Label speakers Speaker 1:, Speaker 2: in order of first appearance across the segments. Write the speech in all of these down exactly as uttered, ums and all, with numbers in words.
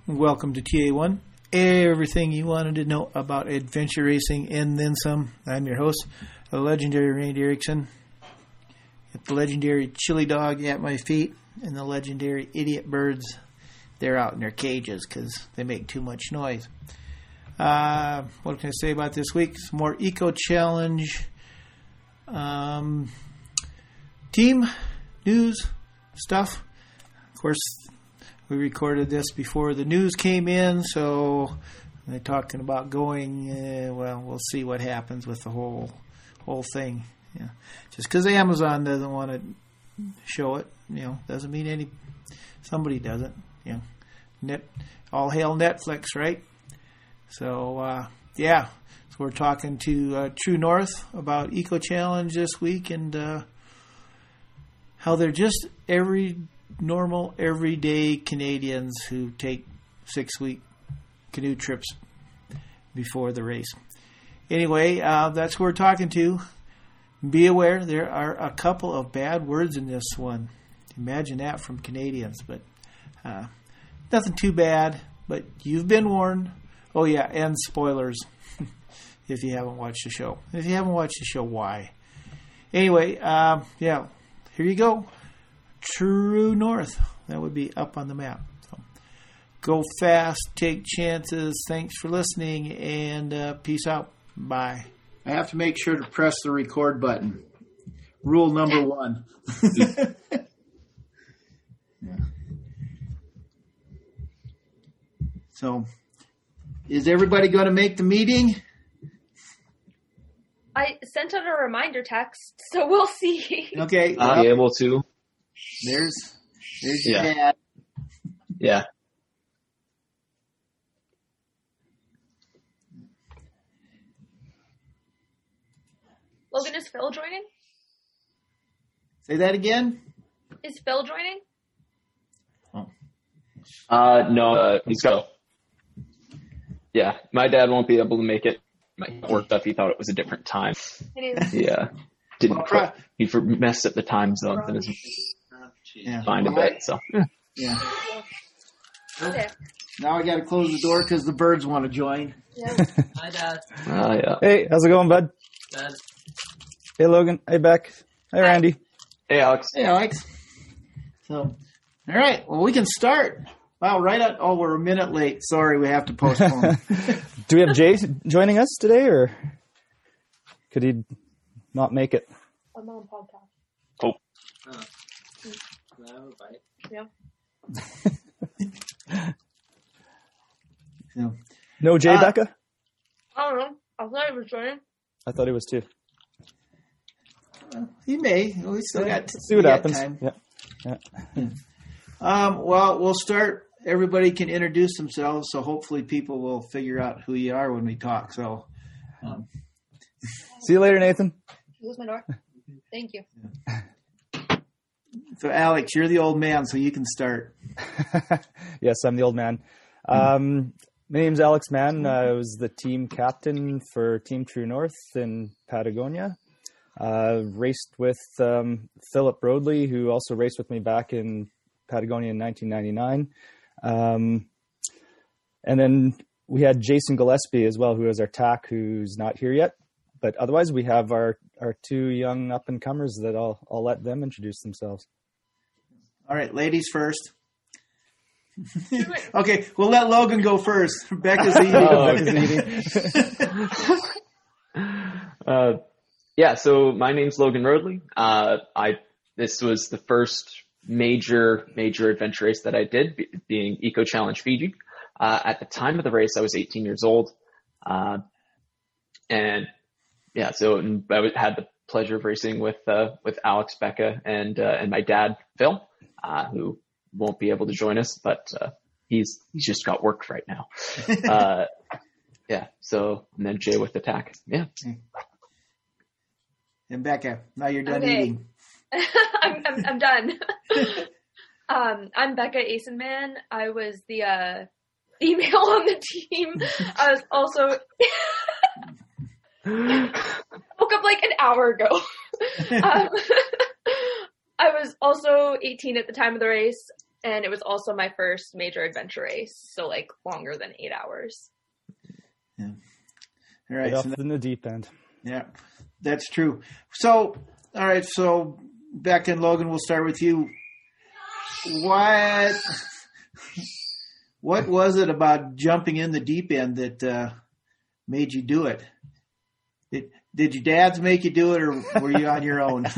Speaker 1: Welcome to T A one, everything you wanted to know about adventure racing and then some. I'm your host, the legendary Randy Erickson, with the legendary Chili Dog at my feet, and the legendary Idiot Birds. They're out in their cages because they make too much noise. Uh, what can I say about this week? Some more Eco Challenge um, team news stuff. Of course, we recorded this before the news came in, so they're talking about going. Uh, well, we'll see what happens with the whole whole thing. Yeah. Just because Amazon doesn't want to show it, you know, doesn't mean any somebody doesn't. You know, net all hail Netflix, right? So uh, yeah, so we're talking to uh, True North about Eco Challenge this week and uh, how they're just every. normal, everyday Canadians who take six-week canoe trips before the race. Anyway, uh, that's who we're talking to. Be aware, there are a couple of bad words in this one. Imagine that from Canadians, but uh, nothing too bad, but you've been warned. Oh, yeah, and spoilers if you haven't watched the show. If you haven't watched the show, why? Anyway, uh, yeah, here you go. True North. That would be up on the map. So, go fast, take chances. Thanks for listening, and uh, peace out. Bye. I have to make sure to press the record button. Rule number one. Yeah. So, is everybody going to make the meeting?
Speaker 2: I sent out a reminder text, so we'll see.
Speaker 1: Okay.
Speaker 3: I'll be able to.
Speaker 1: There's, there's your
Speaker 3: Yeah.
Speaker 1: dad.
Speaker 3: Yeah.
Speaker 2: Logan, is Phil joining?
Speaker 1: Say that again?
Speaker 2: Is Phil joining?
Speaker 3: Uh, no, uh, he's got. Yeah, my dad won't be able to make it. He worked up. He thought it was a different time.
Speaker 2: It is.
Speaker 3: Yeah, didn't.
Speaker 1: Well,
Speaker 3: put,
Speaker 1: pro-
Speaker 3: he for, messed up the time zones and isn't
Speaker 1: Yeah.
Speaker 3: fine a bit. So
Speaker 1: Yeah.
Speaker 2: Okay.
Speaker 1: Now I got to close the door because the birds want to join.
Speaker 2: Yeah.
Speaker 4: Hi, Dad.
Speaker 3: uh, yeah.
Speaker 5: Hey, how's it going, bud?
Speaker 4: Dad.
Speaker 5: Hey, Logan. Hey, Beck. Hey, Randy.
Speaker 3: Hey, Alex.
Speaker 1: Hey, Alex. So, all right. Well, we can start. Wow, right at, oh, we're a minute late. Sorry, we have to postpone.
Speaker 5: Do we have Jay joining us today, or could he not make it?
Speaker 2: I'm on podcast.
Speaker 3: Oh.
Speaker 4: Oh. Can I have a bite?
Speaker 2: Yeah.
Speaker 1: So,
Speaker 5: No Jay,
Speaker 1: Uh,
Speaker 5: Becca?
Speaker 2: I don't know. I thought he was joining.
Speaker 5: I thought he was too.
Speaker 1: he may. We still got
Speaker 5: Let's see what
Speaker 1: we got
Speaker 5: happens.
Speaker 1: time.
Speaker 5: Yeah. Yeah.
Speaker 1: Um, well, we'll start. Everybody can introduce themselves, so hopefully people will figure out who you are when we talk. So, um,
Speaker 5: See you later, Nathan.
Speaker 2: Close my door. Thank you.
Speaker 1: so Alex, you're the old man, so you can start.
Speaker 5: Yes, I'm the old man. Um, my name's Alex Mann. I was the team captain for Team True North in Patagonia. Uh, raced with um, Philip Broadley, who also raced with me back in Patagonia in nineteen ninety-nine. Um, and then we had Jason Gillespie as well, who is our T A C, who's not here yet. But otherwise, we have our, our two young up-and-comers that I'll, I'll let them introduce themselves.
Speaker 1: All right, ladies first. Okay, we'll let Logan go first. Becca's eating.
Speaker 3: Oh,
Speaker 5: Becca's eating.
Speaker 3: Uh, yeah. So my name's Logan Rodley. Uh, I this was the first major major adventure race that I did, be, being Eco Challenge Fiji. Uh, at the time of the race, I was eighteen years old, uh, and yeah, so I had the pleasure of racing with uh, with Alex, Becca, and uh, and my dad Phil, uh, who won't be able to join us, but uh, he's he's just got work right now. Uh, yeah, so and then Jay with the T A C. Yeah.
Speaker 1: And Becca, now you're done
Speaker 2: Okay.
Speaker 1: eating.
Speaker 2: I'm, I'm I'm done. um, I'm Becca Eisenman. I was the uh, female on the team. I was also woke up like an hour ago. um, I was also eighteen at the time of the race. and it was also my first major adventure race, so like longer than eight hours.
Speaker 1: Yeah. All
Speaker 5: Right
Speaker 1: right.
Speaker 5: off
Speaker 1: So that-
Speaker 5: in the deep end.
Speaker 1: yeah, that's true. So, all right. So, Becca and Logan, we'll start with you. What what was it about jumping in the deep end that uh, made you do it? Did, did your dads make you do it, or were you on your own?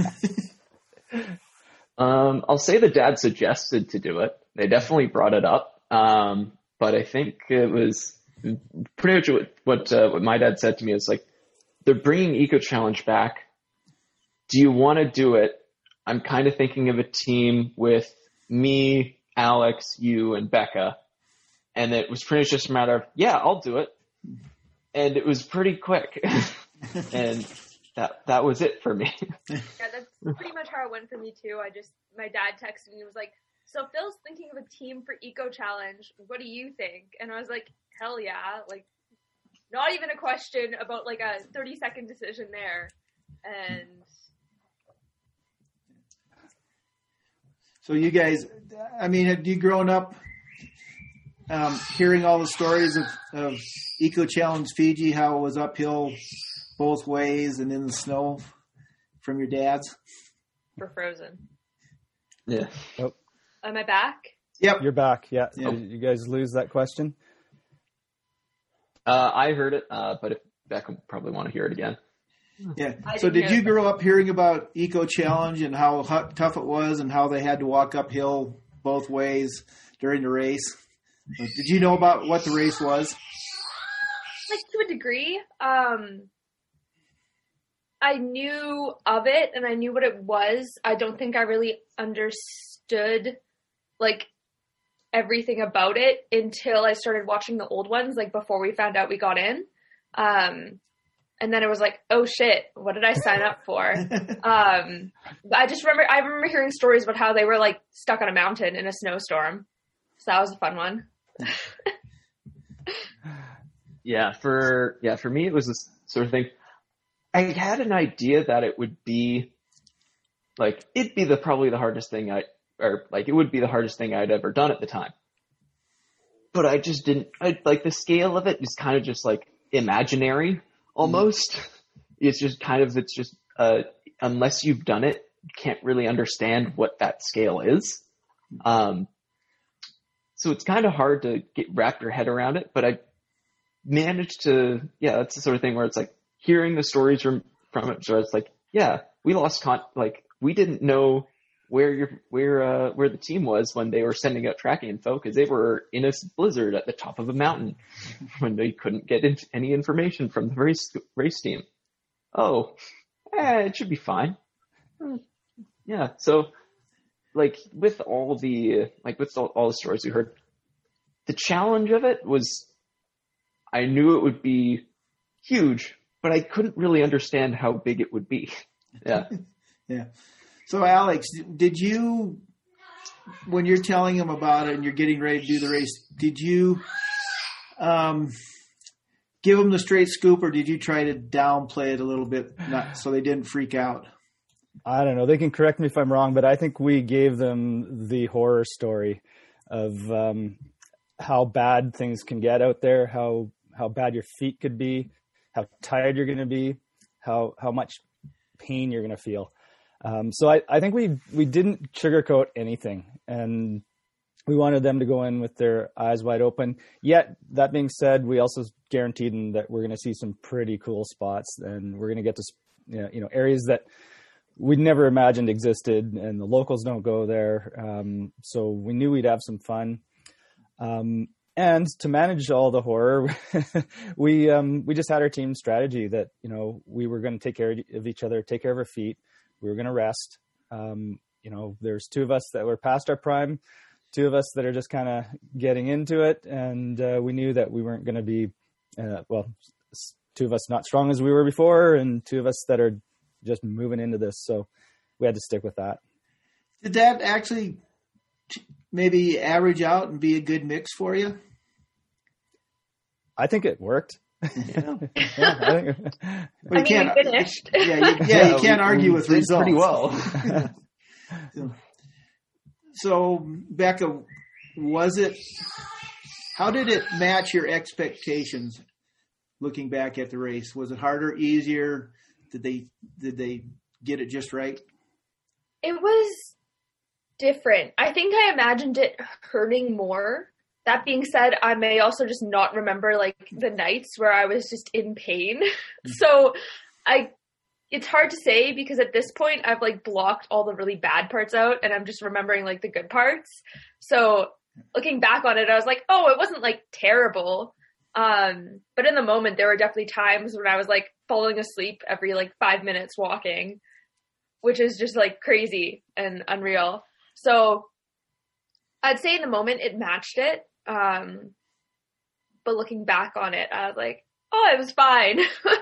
Speaker 3: Um, I'll say the dad suggested to do it. They definitely brought it up. Um, but I think it was pretty much what, what, uh, what my dad said to me is like, they're bringing Eco Challenge back. Do you want to do it? I'm kind of thinking of a team with me, Alex, you, and Becca. And it was pretty much just a matter of, yeah, I'll do it. And it was pretty quick. And that that was it for me.
Speaker 2: Yeah, that's pretty much how it went for me too. I just, my dad texted me and was like, so Phil's thinking of a team for Eco Challenge. What do you think? And I was like, hell yeah. Like, not even a question about like a thirty second decision there. And
Speaker 1: So you guys, I mean, have you grown up um, hearing all the stories of, of Eco Challenge Fiji, how it was uphill both ways and in the snow from your dads?
Speaker 2: we're frozen.
Speaker 3: Yeah.
Speaker 2: Am I back?
Speaker 1: Yep.
Speaker 5: You're back. Yeah.
Speaker 1: Yeah.
Speaker 5: Did you guys lose that question?
Speaker 3: Uh, I heard it, uh, but if Becca would probably want to hear it again.
Speaker 1: Yeah.
Speaker 2: I
Speaker 1: So
Speaker 2: didn't
Speaker 1: did
Speaker 2: hear
Speaker 1: you
Speaker 2: it.
Speaker 1: grow up hearing about Eco Challenge and how hu- tough it was and how they had to walk uphill both ways during the race? Did you know about what the race was?
Speaker 2: Like to a degree. Um, I knew of it and I knew what it was. I don't think I really understood like everything about it until I started watching the old ones, like before we found out we got in. Um, and then it was like, oh shit, what did I sign up for? Um, I just remember, I remember hearing stories about how they were like stuck on a mountain in a snowstorm. So that was a fun one.
Speaker 3: Yeah, for yeah, for me it was this sort of thing. I had an idea that it would be like it'd be the probably the hardest thing I or like it would be the hardest thing I'd ever done at the time. But I just didn't I like the scale of it is kind of just like imaginary almost. Mm. It's just kind of it's just uh unless you've done it, you can't really understand what that scale is. Um so it's kind of hard to get wrap your head around it, but I managed to yeah, that's the sort of thing where it's like hearing the stories from from it, so it's like, yeah, we lost con like we didn't know where your where uh where the team was when they were sending out tracking info because they were in a blizzard at the top of a mountain when they couldn't get in, any information from the race race team. Oh, eh, it should be fine. Yeah, so like with all the like with all, all the stories we heard, the challenge of it was I knew it would be huge, but I couldn't really understand how big it would be. Yeah.
Speaker 1: Yeah. So, Alex, did you, when you're telling them about it and you're getting ready to do the race, did you um, give them the straight scoop, or did you try to downplay it a little bit not, so they didn't freak out?
Speaker 5: I don't know. They can correct me if I'm wrong, but I think we gave them the horror story of um, how bad things can get out there, how how bad your feet could be, how tired you're going to be, how how much pain you're going to feel. Um, so I, I think we we didn't sugarcoat anything, and we wanted them to go in with their eyes wide open. Yet, that being said, we also guaranteed them that we're going to see some pretty cool spots, and we're going to get to you know, you know areas that we'd never imagined existed, and the locals don't go there. Um, so we knew we'd have some fun. Um, and to manage all the horror, we um, we just had our team strategy that you know we were going to take care of each other, take care of our feet. We were going to rest. Um, you know, there's two of us that were past our prime, two of us that are just kind of getting into it. And uh, we knew that we weren't going to be, uh, well, two of us not strong as we were before, and two of us that are just moving into this. So we had to stick with that.
Speaker 1: Did that actually maybe average out and be a good mix for you?
Speaker 5: I think it worked.
Speaker 1: Yeah.
Speaker 5: yeah, I think
Speaker 1: Well,
Speaker 2: I mean, we finished.
Speaker 1: Yeah, you, yeah, you can't
Speaker 3: we,
Speaker 1: argue
Speaker 3: we
Speaker 1: with
Speaker 3: did
Speaker 1: results.
Speaker 3: pretty well.
Speaker 1: So, So, Becca, was it, how did it match your expectations looking back at the race? Was it harder, easier? Did they, did they get it just right?
Speaker 2: It was different. I think I imagined it hurting more. That being said, I may also just not remember like the nights where I was just in pain. So I, it's hard to say because at this point I've like blocked all the really bad parts out and I'm just remembering like the good parts. So looking back on it, I was like, oh, it wasn't like terrible. Um, but in the moment there were definitely times when I was like falling asleep every like five minutes walking, which is just like crazy and unreal. So I'd say in the moment it matched it. Um, but looking back on it, I was like, oh, it was fine.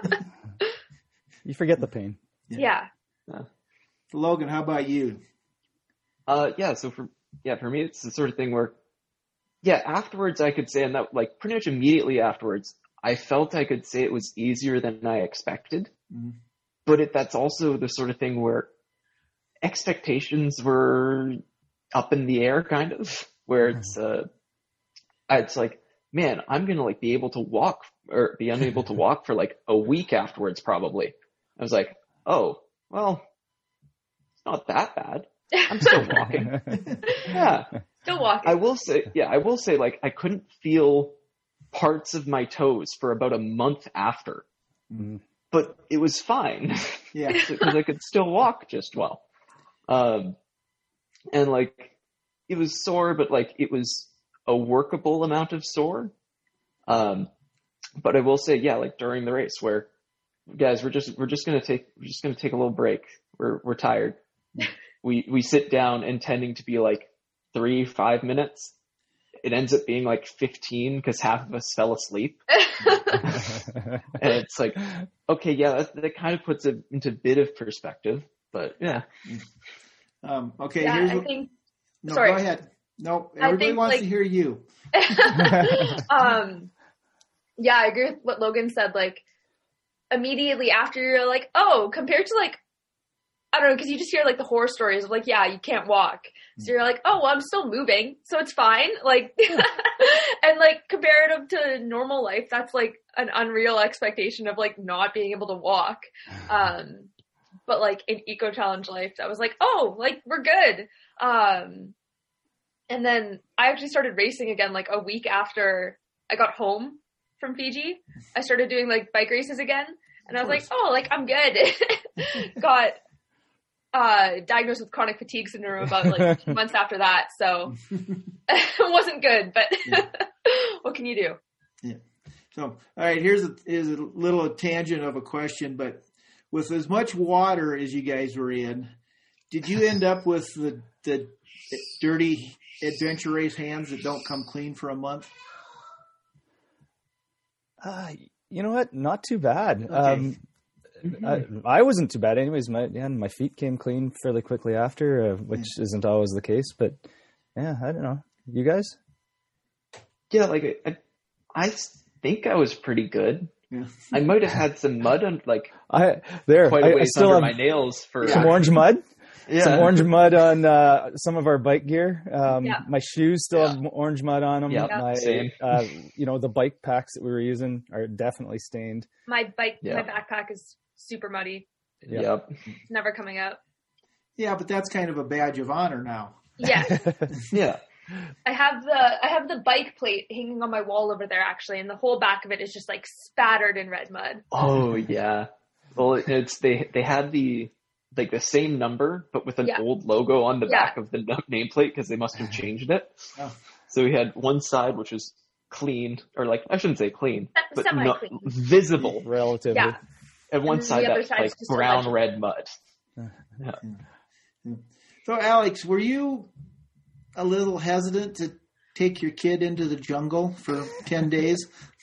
Speaker 5: You forget the pain.
Speaker 2: Yeah.
Speaker 3: Yeah.
Speaker 1: So Logan, how about you?
Speaker 3: Uh, yeah. So for yeah, for me, it's the sort of thing where, yeah, afterwards I could say, and that like pretty much immediately afterwards, I felt I could say it was easier than I expected.
Speaker 1: Mm-hmm.
Speaker 3: But it, that's also the sort of thing where expectations were up in the air, kind of, where it's uh, it's like, man, I'm gonna like be able to walk or be unable to walk for like a week afterwards, probably. I was like, oh, well, it's not that bad. I'm still walking. Yeah.
Speaker 2: Still walking.
Speaker 3: I will say, yeah, I will say, like, I couldn't feel parts of my toes for about a month after,
Speaker 5: Mm-hmm.
Speaker 3: but it was fine.
Speaker 1: Yeah.
Speaker 3: Because I could still walk just well. Um, and like, it was sore, but like, it was a workable amount of sore. Um, but I will say, yeah, like during the race where, guys, we're just, we're just going to take, we're just going to take a little break. We're, we're tired. We, we sit down intending to be like three, five minutes. It ends up being like fifteen because half of us fell asleep. And it's like, okay, yeah, that, that kind of puts it into a bit of perspective, but yeah.
Speaker 1: Um, okay,
Speaker 2: yeah,
Speaker 1: here's
Speaker 2: I
Speaker 1: what,
Speaker 2: think,
Speaker 1: no,
Speaker 2: sorry.
Speaker 1: go ahead. No,
Speaker 2: I
Speaker 1: everybody
Speaker 2: think,
Speaker 1: wants
Speaker 2: like-
Speaker 1: to hear you.
Speaker 2: um, yeah, I agree with what Logan said. Like, immediately after, you're like, oh, compared to like, I don't know, because you just hear like the horror stories of like, yeah, you can't walk. So you're like, oh, well, I'm still moving, so it's fine. Like, and like comparative to normal life, that's like an unreal expectation of like not being able to walk. Um, but like in Eco Challenge life, I was like, oh, like we're good. Um, and then I actually started racing again like a week after I got home from Fiji. I started doing like bike races again, and I was like, oh, like I'm good. Got uh diagnosed with chronic fatigue syndrome about like two months after that, so it wasn't good, but
Speaker 1: Yeah.
Speaker 2: what can you do?
Speaker 1: Yeah. So, all right, here's a, here's a little tangent of a question, but with as much water as you guys were in, did you end up with the, the dirty adventure race hands that don't come clean for a month?
Speaker 5: Uh, you know what? Not too bad.
Speaker 1: Okay.
Speaker 5: Um, I, I wasn't too bad, anyways. My yeah, my feet came clean fairly quickly after, uh, which yeah. isn't always the case. But yeah, I don't know. You guys?
Speaker 3: Yeah, like I, I think I was pretty good.
Speaker 1: Yeah.
Speaker 3: I might have had some mud on, like
Speaker 5: I there.
Speaker 3: quite
Speaker 5: I,
Speaker 3: a
Speaker 5: I
Speaker 3: ways
Speaker 5: still
Speaker 3: under
Speaker 5: have
Speaker 3: my nails for
Speaker 5: some orange mud.
Speaker 3: Yeah.
Speaker 5: Some orange mud on uh, some of our bike gear. Um,
Speaker 2: Yeah.
Speaker 5: My shoes still
Speaker 3: Yeah.
Speaker 5: have orange mud on them.
Speaker 3: Yeah,
Speaker 5: my,
Speaker 3: same.
Speaker 5: Uh, you know, the bike packs that we were using are definitely stained.
Speaker 2: My bike,
Speaker 3: Yeah.
Speaker 2: my backpack is super muddy.
Speaker 5: Yeah.
Speaker 3: Yep.
Speaker 2: It's never coming out.
Speaker 1: Yeah, but that's kind of a badge of honor now.
Speaker 2: Yes.
Speaker 3: Yeah.
Speaker 2: I have the I have the bike plate hanging on my wall over there actually, and the whole back of it is just like spattered in red mud.
Speaker 3: Oh yeah. Well, it- it's they they had the like the same number, but with an
Speaker 2: Yeah.
Speaker 3: old logo on the
Speaker 2: Yeah.
Speaker 3: back of the no- nameplate because they must have changed it.
Speaker 1: Oh.
Speaker 3: So we had one side which was clean, or like I shouldn't say clean,
Speaker 2: Se-
Speaker 3: but
Speaker 2: semi-clean.
Speaker 3: not visible.
Speaker 5: Relatively.
Speaker 2: Yeah.
Speaker 3: And one
Speaker 2: And
Speaker 3: side
Speaker 2: the other
Speaker 3: that
Speaker 2: side's
Speaker 3: like
Speaker 2: just a
Speaker 3: brown
Speaker 2: legend.
Speaker 3: red mud.
Speaker 1: So, Alex, were you a little hesitant to take your kid into the jungle for ten days?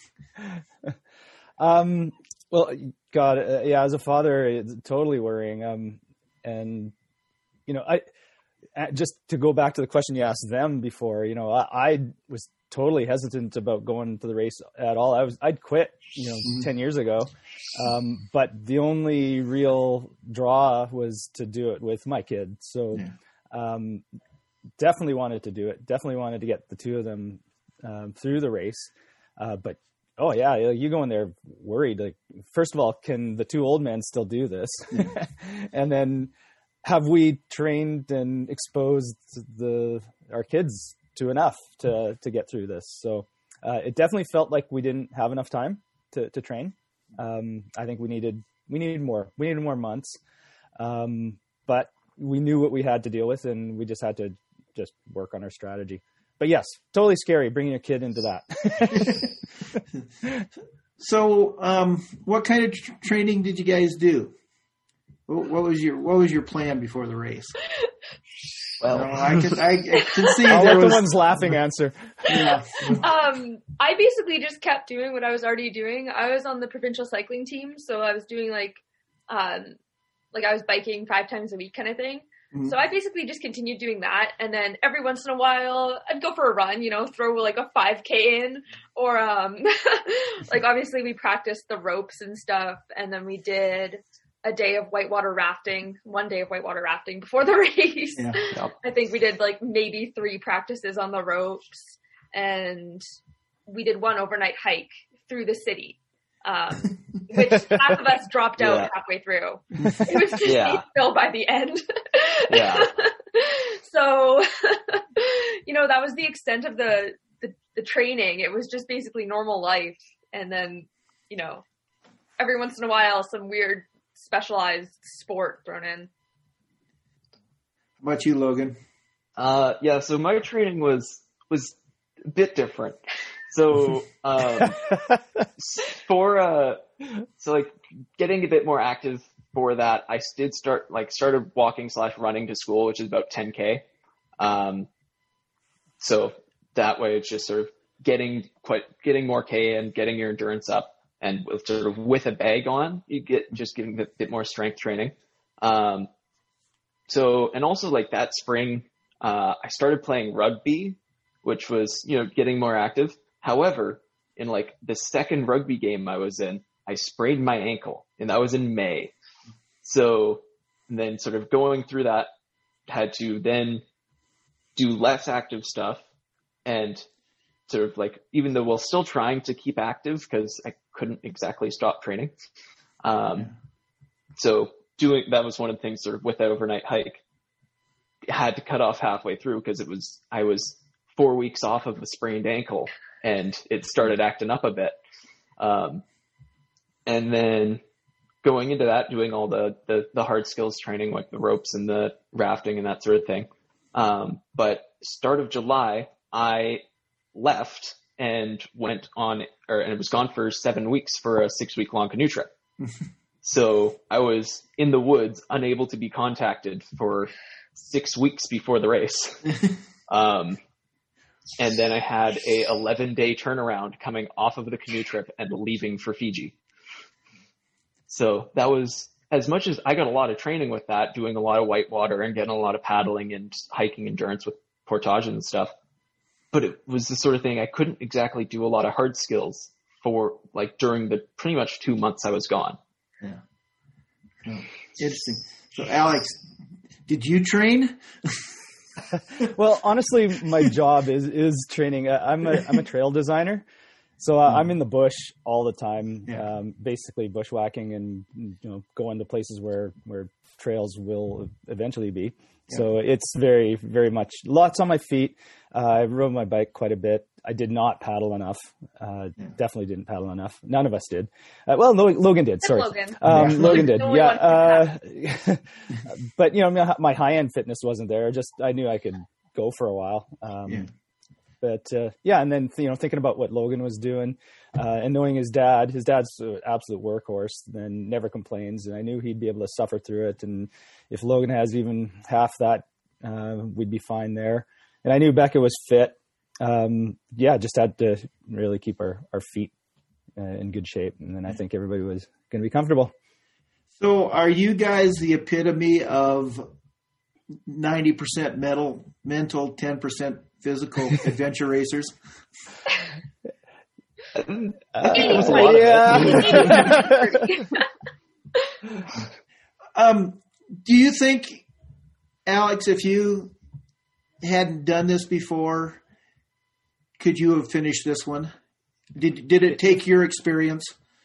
Speaker 5: Um, well, God, uh, yeah, as a father, it's totally worrying. Um, and, you know, I, uh, just to go back to the question you asked them before, you know, I, I was totally hesitant about going to the race at all. I was, I'd quit, you know,
Speaker 1: Mhm.
Speaker 5: ten years ago. Um, but the only real draw was to do it with my kid. So,
Speaker 1: Yeah.
Speaker 5: um, definitely wanted to do it. Definitely wanted to get the two of them um, through the race. Uh, but oh yeah, you go in there worried. Like, first of all, can the two old men still do this? Yeah. And then, have we trained and exposed the our kids to enough to to get through this? So uh, it definitely felt like we didn't have enough time to to train. Um, I think we needed we needed more. We needed more months. Um, but we knew what we had to deal with, and we just had to just work on our strategy. But yes, totally scary bringing a kid into that.
Speaker 1: So, um, what kind of tr- training did you guys do? What, what was your What was your plan before the race?
Speaker 3: Well,
Speaker 1: no, I can I, I can see
Speaker 5: I'll
Speaker 1: there
Speaker 5: let
Speaker 1: was,
Speaker 5: the ones laughing answer.
Speaker 1: Yeah.
Speaker 2: Um, I basically just kept doing what I was already doing. I was on the provincial cycling team, so I was doing like, um, like I was biking five times a week kind of thing. Mm-hmm. So I basically just continued doing that, and then every once in a while I'd go for a run, you know, throw like a five K in, or um, like obviously we practiced the ropes and stuff, and then we did a day of whitewater rafting, one day of whitewater rafting before the race.
Speaker 1: Yeah. Yep.
Speaker 2: I think we did like maybe three practices on the ropes, and we did one overnight hike through the city. Um, which half of us dropped out yeah. halfway through. It was just yeah. still by the end.
Speaker 3: Yeah.
Speaker 2: So, you know, that was the extent of the, the, the training. It was just basically normal life. And then, you know, every once in a while, some weird specialized sport thrown in.
Speaker 1: How about you, Logan?
Speaker 3: Uh, yeah, so my training was, was a bit different. So, um, for, uh, so like getting a bit more active for that, I did start, like started walking slash running to school, which is about ten K. Um, so that way it's just sort of getting quite, getting more K and getting your endurance up, and with sort of with a bag on, you get just getting a bit more strength training. Um, so, and also like that spring, uh, I started playing rugby, which was, you know, getting more active. However, in like the second rugby game I was in, I sprained my ankle, and that was in May. So then sort of going through that, had to then do less active stuff, and sort of like, even though we're still trying to keep active because I couldn't exactly stop training. Um, yeah. So doing, that was one of the things sort of with that overnight hike, had to cut off halfway through because it was, I was four weeks off of a sprained ankle, and it started acting up a bit. Um, and then going into that, doing all the, the, the hard skills training, like the ropes and the rafting and that sort of thing. Um, but start of July, I left and went on, or, and it was gone for seven weeks for a six week long canoe trip. So I was in the woods, unable to be contacted for six weeks before the race. Um, And then I had a eleven day turnaround coming off of the canoe trip and leaving for Fiji. So that was, as much as I got a lot of training with that, doing a lot of whitewater and getting a lot of paddling and hiking endurance with portage and stuff. But it was the sort of thing I couldn't exactly do a lot of hard skills for, like, during the pretty much two months I was gone.
Speaker 1: Yeah. Oh, interesting. So Alex, did you train?
Speaker 5: Well, honestly, my job is, is training. I'm a, I'm a trail designer. So uh, I'm in the bush all the time, yeah. um, basically bushwhacking and, you know, going to places where, where trails will eventually be. Yeah. So it's very, very much lots on my feet. Uh, I rode my bike quite a bit. I did not paddle enough. Uh, yeah. Definitely didn't paddle enough. None of us did. Uh, well, Lo- Logan did. Sorry,
Speaker 2: Logan.
Speaker 5: Um,
Speaker 2: yeah.
Speaker 5: Logan did. Yeah. Uh, but you know, my high end fitness wasn't there. Just I knew I could go for a while. Um, yeah. But uh, yeah, and then you know, thinking about what Logan was doing, uh, and knowing his dad, his dad's an absolute workhorse, then never complains, and I knew he'd be able to suffer through it. And if Logan has even half that, uh, we'd be fine there. And I knew Becca was fit. Um, yeah, just had to really keep our, our feet uh, in good shape. And then I think everybody was going to be comfortable.
Speaker 1: So are you guys the epitome of ninety percent mental, mental, ten percent physical adventure racers?
Speaker 5: Uh, yeah.
Speaker 1: um, do you think, Alex, if you hadn't done this before, could you have finished this one? Did did it take your experience?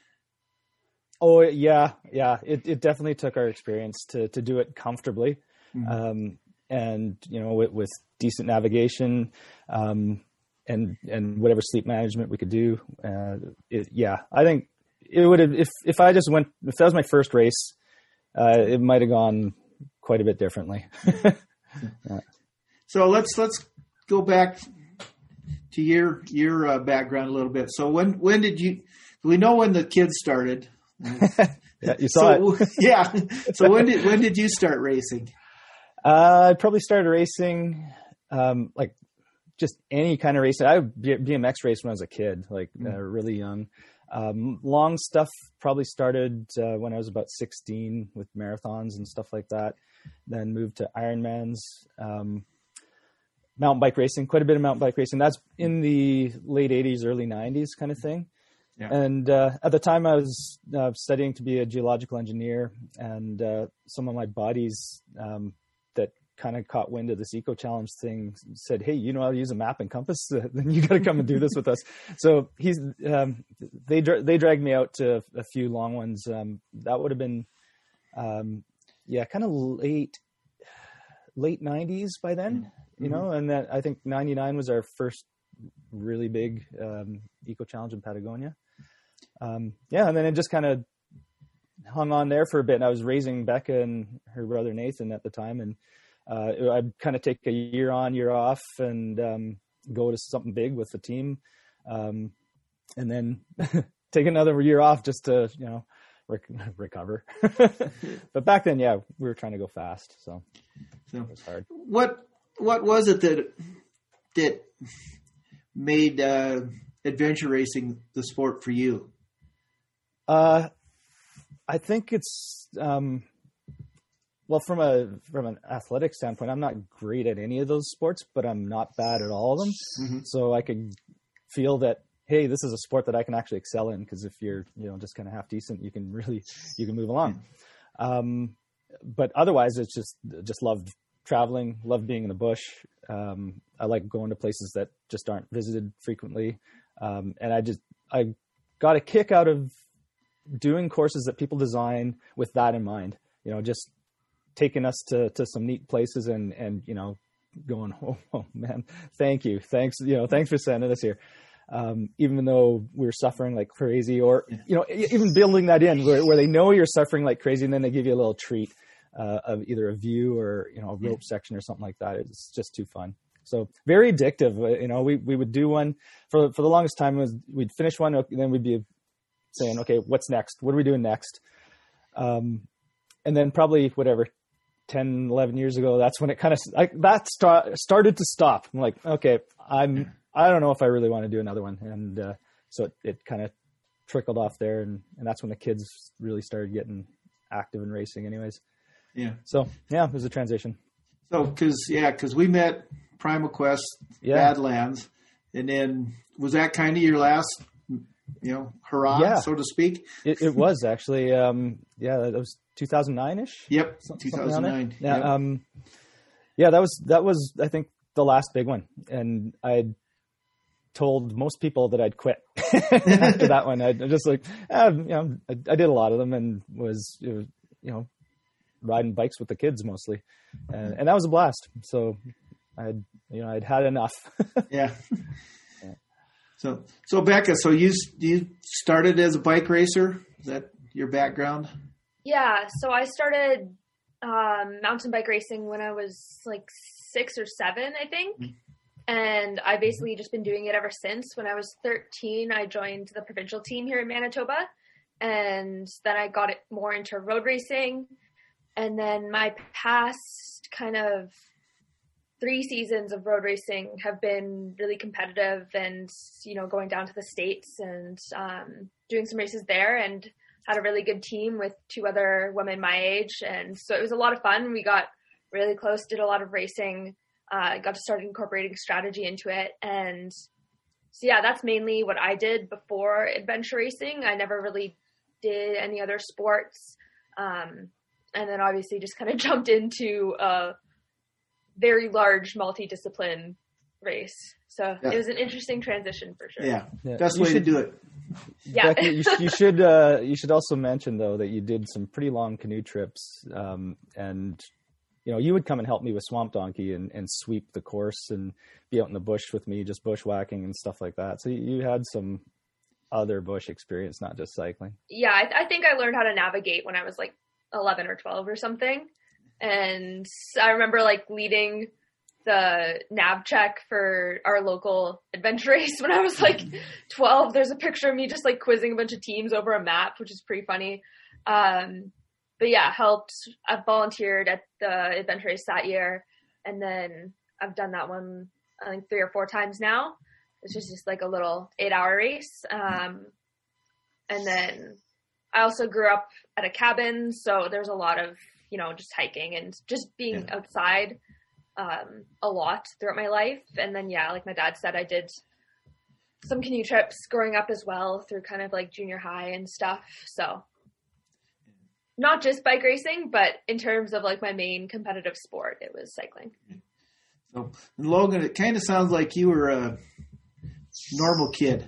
Speaker 5: Oh yeah, yeah. It it definitely took our experience to to do it comfortably, mm-hmm. um, and you know with, with decent navigation, um, and and whatever sleep management we could do. Uh, it, yeah, I think it would have if if I just went if that was my first race, uh, it might have gone quite a bit differently. Yeah.
Speaker 1: So let's let's go back to your your uh, background a little bit. So when when did you? We know when the kids started.
Speaker 5: Yeah, you saw
Speaker 1: so,
Speaker 5: it.
Speaker 1: Yeah. So when did when did you start racing?
Speaker 5: Uh, I probably started racing, um, like just any kind of racing. I B M X raced when I was a kid, like mm-hmm. uh, really young. Um, long stuff probably started uh, when I was about sixteen with marathons and stuff like that. Then moved to Ironmans, um, mountain bike racing, quite a bit of mountain bike racing. That's in the late eighties, early nineties kind of thing. Yeah. And uh, at the time I was uh, studying to be a geological engineer, and uh, some of my buddies um, that kind of caught wind of this Eco Challenge thing said, "Hey, you know how to use a map and compass? Then you got to come and do this with us." So he's um, they they dragged me out to a few long ones. Um, that would have been um, yeah, kind of late late nineties by then, mm-hmm. you know. And then I think ninety-nine was our first really big um, Eco Challenge in Patagonia. Um, yeah, and then it just kind of hung on there for a bit. And I was raising Becca and her brother Nathan at the time, and uh, I'd kind of take a year on, year off, and um, go to something big with the team, um, and then take another year off just to, you know, rec- recover. But back then, yeah, we were trying to go fast, so, so it was hard.
Speaker 1: What What was it that that made uh, adventure racing the sport for you?
Speaker 5: Uh, I think it's, um, well, from a, from an athletic standpoint, I'm not great at any of those sports, but I'm not bad at all of them. Mm-hmm. So I could feel that, hey, this is a sport that I can actually excel in. Cause if you're, you know, just kind of half decent, you can really, you can move along. Um, but otherwise it's just, just loved traveling, loved being in the bush. Um, I like going to places that just aren't visited frequently. Um, and I just, I got a kick out of doing courses that people design with that in mind, you know, just taking us to, to some neat places and, and, you know, going, oh, oh man, thank you. Thanks. You know, thanks for sending us here. Um, even though we're suffering like crazy, or, you know, even building that in where, where they know you're suffering like crazy, and then they give you a little treat, uh, of either a view or, you know, a rope section or something like that. It's just too fun. So very addictive. You know, we, we would do one for, for the longest time. Was we'd finish one, and then we'd be saying, okay, what's next? What are we doing next? Um, and then probably whatever, ten, eleven years ago, that's when it kind of, like, that st- started to stop. I'm like, okay, I'm, I don't know if I really want to do another one. And, uh, so it, it kind of trickled off there. And, and that's when the kids really started getting active in racing anyways.
Speaker 1: Yeah.
Speaker 5: So yeah, it was a transition.
Speaker 1: So, cause yeah, cause we met Primal Quest, yeah. Badlands. And then was that kind of your last, you know, hurrah, yeah. so to speak?
Speaker 5: It, it was actually, um, yeah, that was two thousand nine-ish.
Speaker 1: Yep, two thousand nine.
Speaker 5: Yeah,
Speaker 1: yep.
Speaker 5: um, yeah, that was that was I think the last big one, and I'd told most people that I'd quit after that one. I just like, eh, you know, I, I did a lot of them, and was, it was, you know, riding bikes with the kids mostly, and, and that was a blast. So I'd, you know, I'd had enough.
Speaker 1: Yeah. So, so Becca, so you you started as a bike racer? Is that your background?
Speaker 2: Yeah. So I started um, mountain bike racing when I was like six or seven, I think. Mm-hmm. And I basically just been doing it ever since. When I was thirteen, I joined the provincial team here in Manitoba. And then I got it more into road racing. And then my past kind of three seasons of road racing have been really competitive, and, you know, going down to the States and um, doing some races there, and had a really good team with two other women my age. And so it was a lot of fun. We got really close, did a lot of racing, uh, got to start incorporating strategy into it. And so, yeah, that's mainly what I did before adventure racing. I never really did any other sports. Um, and then obviously just kind of jumped into uh very large multi-discipline race. So
Speaker 1: Yeah.
Speaker 2: it was an interesting transition for sure.
Speaker 1: Yeah,
Speaker 5: Yeah.
Speaker 1: best
Speaker 5: You
Speaker 1: way
Speaker 5: should-
Speaker 1: to do it.
Speaker 2: Yeah.
Speaker 5: Becky, you, sh- you should uh, you should also mention though that you did some pretty long canoe trips, um, and you know you would come and help me with Swamp Donkey and, and sweep the course and be out in the bush with me, just bushwhacking and stuff like that. So you, you had some other bush experience, not just cycling.
Speaker 2: Yeah, I, I think I learned how to navigate when I was like eleven or twelve or something. And I remember like leading the nav check for our local adventure race when I was like twelve. There's a picture of me just like quizzing a bunch of teams over a map, which is pretty funny. Um, but yeah, helped. I've volunteered at the adventure race that year. And then I've done that one, I think three or four times now. It's just, just like a little eight hour race. Um, and then I also grew up at a cabin. So there's a lot of, you know, just hiking and just being
Speaker 1: Yeah.
Speaker 2: outside um, a lot throughout my life. And then, yeah, like my dad said, I did some canoe trips growing up as well through kind of like junior high and stuff. So not just bike racing, but in terms of like my main competitive sport, it was cycling.
Speaker 1: So, and Logan, it kind of sounds like you were a normal kid.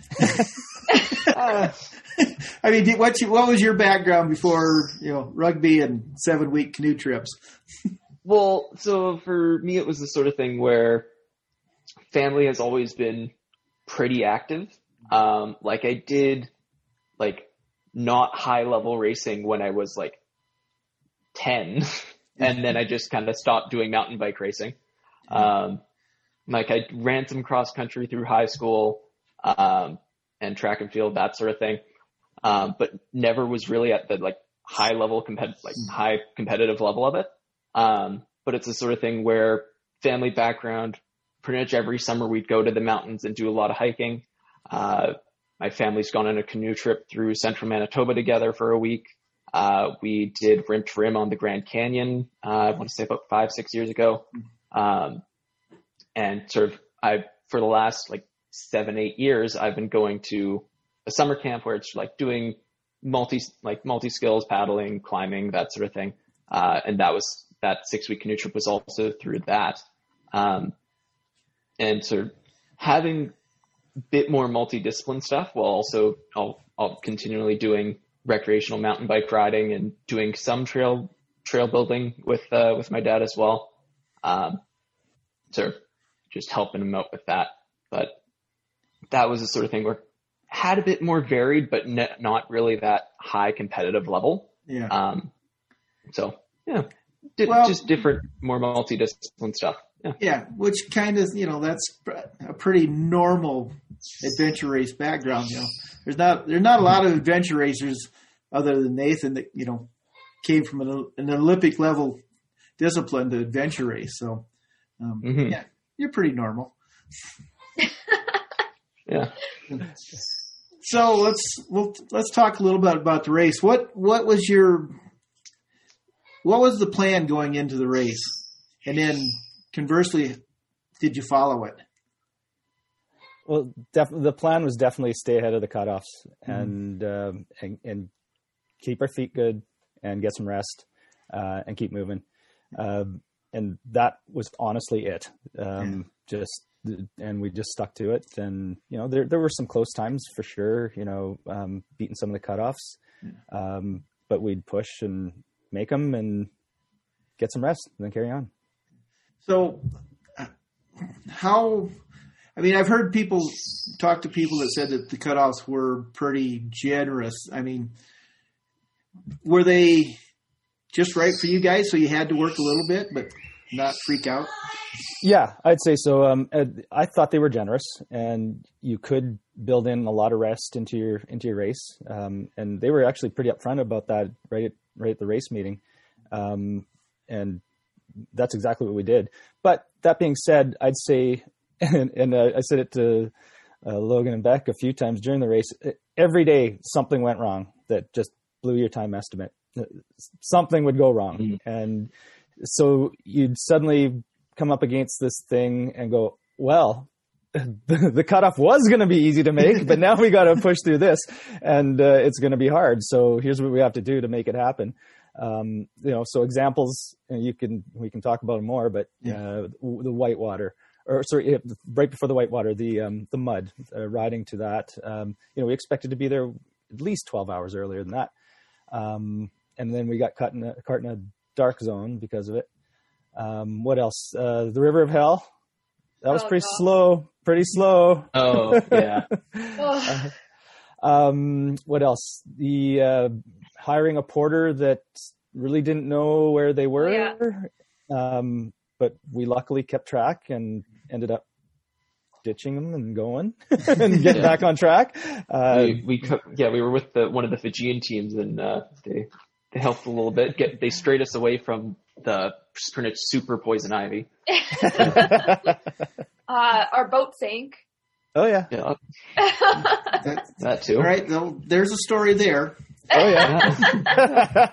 Speaker 3: Uh,
Speaker 1: I mean, did- what you, what was your background before, you know, rugby and seven week canoe trips?
Speaker 3: Well, so for me, it was the sort of thing where family has always been pretty active. Um, like I did like not high level racing when I was like ten and then I just kind of stopped doing mountain bike racing. Um, like I ran some cross country through high school, um, and track and field, that sort of thing. Um, but never was really at the like high level competitive, like high competitive level of it. Um, but it's the sort of thing where family background, pretty much every summer we'd go to the mountains and do a lot of hiking. Uh, my family's gone on a canoe trip through central Manitoba together for a week. Uh, we did rim to rim on the Grand Canyon, uh, I want to say about five, six years ago. Um, and sort of I, for the last like seven, eight years, I've been going to a summer camp where it's like doing multi, like multi skills, paddling, climbing, that sort of thing. Uh, and that was, that six week canoe trip was also through that. Um, and sort of having a bit more multidiscipline stuff while also I'll, I'll continually doing recreational mountain bike riding and doing some trail, trail building with, uh, with my dad as well. Um, sort of just helping him out with that. But that was the sort of thing where had a bit more varied, but ne- not really that high competitive level.
Speaker 1: Yeah.
Speaker 3: Um, so yeah, Di-
Speaker 1: Well-
Speaker 3: just different, more multidiscipline stuff. Yeah.
Speaker 1: Yeah, which kind of, you know, that's a pretty normal adventure race background. You know, there's not there's not a lot of adventure racers other than Nathan that, you know, came from an, an Olympic level discipline to adventure race. So um,
Speaker 3: Mhm.
Speaker 1: yeah, you're pretty normal.
Speaker 3: Yeah.
Speaker 1: So let's we'll, let's talk a little bit about the race. What what was your what was the plan going into the race, and then conversely, did you follow it?
Speaker 5: Well, def- the plan was definitely stay ahead of the cutoffs and, um, and and keep our feet good and get some rest uh, and keep moving. Um, and that was honestly it. Um, Just and we just stuck to it. And you know, there there were some close times for sure. You know, um, beating some of the cutoffs, um, but we'd push and make them and get some rest and then carry on.
Speaker 1: So, uh, how? I mean, I've heard people talk to people that said that the cutoffs were pretty generous. I mean, were they just right for you guys? So you had to work a little bit, but not freak out.
Speaker 5: Yeah, I'd say so. Um, I thought they were generous, and you could build in a lot of rest into your into your race. Um, and they were actually pretty upfront about that right at, right at the race meeting, um, and that's exactly what we did. But that being said, I'd say, and, and uh, I said it to uh, Logan and Beck a few times during the race. Every day, something went wrong that just blew your time estimate. Something would go wrong, mm-hmm. and so you'd suddenly come up against this thing and go, well, the, the cutoff was going to be easy to make, but now we got to push through this, and uh, it's going to be hard. So here's what we have to do to make it happen. Um, you know, so examples, and you can, we can talk about them more, but
Speaker 1: Yeah.
Speaker 5: uh, the whitewater, or sorry, right before the whitewater, the um, the mud, uh, riding to that. Um, you know, we expected to be there at least twelve hours earlier than that. Um, and then we got caught in a, caught in a dark zone because of it. Um, what else? Uh, the River of Hell. That was
Speaker 2: Oh,
Speaker 5: pretty
Speaker 2: God.
Speaker 5: slow, pretty slow.
Speaker 3: Oh, yeah.
Speaker 2: Ugh.
Speaker 5: Um, what else? The uh, hiring a porter that really didn't know where they were.
Speaker 2: Yeah.
Speaker 5: Um, but we luckily kept track and ended up ditching them and going and getting
Speaker 3: Yeah.
Speaker 5: back on track. Uh,
Speaker 3: we, we co- yeah, we were with the, one of the Fijian teams, and uh, they they helped a little bit. Get they strayed us away from the pretty much super poison ivy.
Speaker 2: uh, our boat sank.
Speaker 5: oh yeah.
Speaker 3: Yeah,
Speaker 1: That,
Speaker 3: that too.
Speaker 1: all right, well, there's a story there.
Speaker 5: Oh yeah.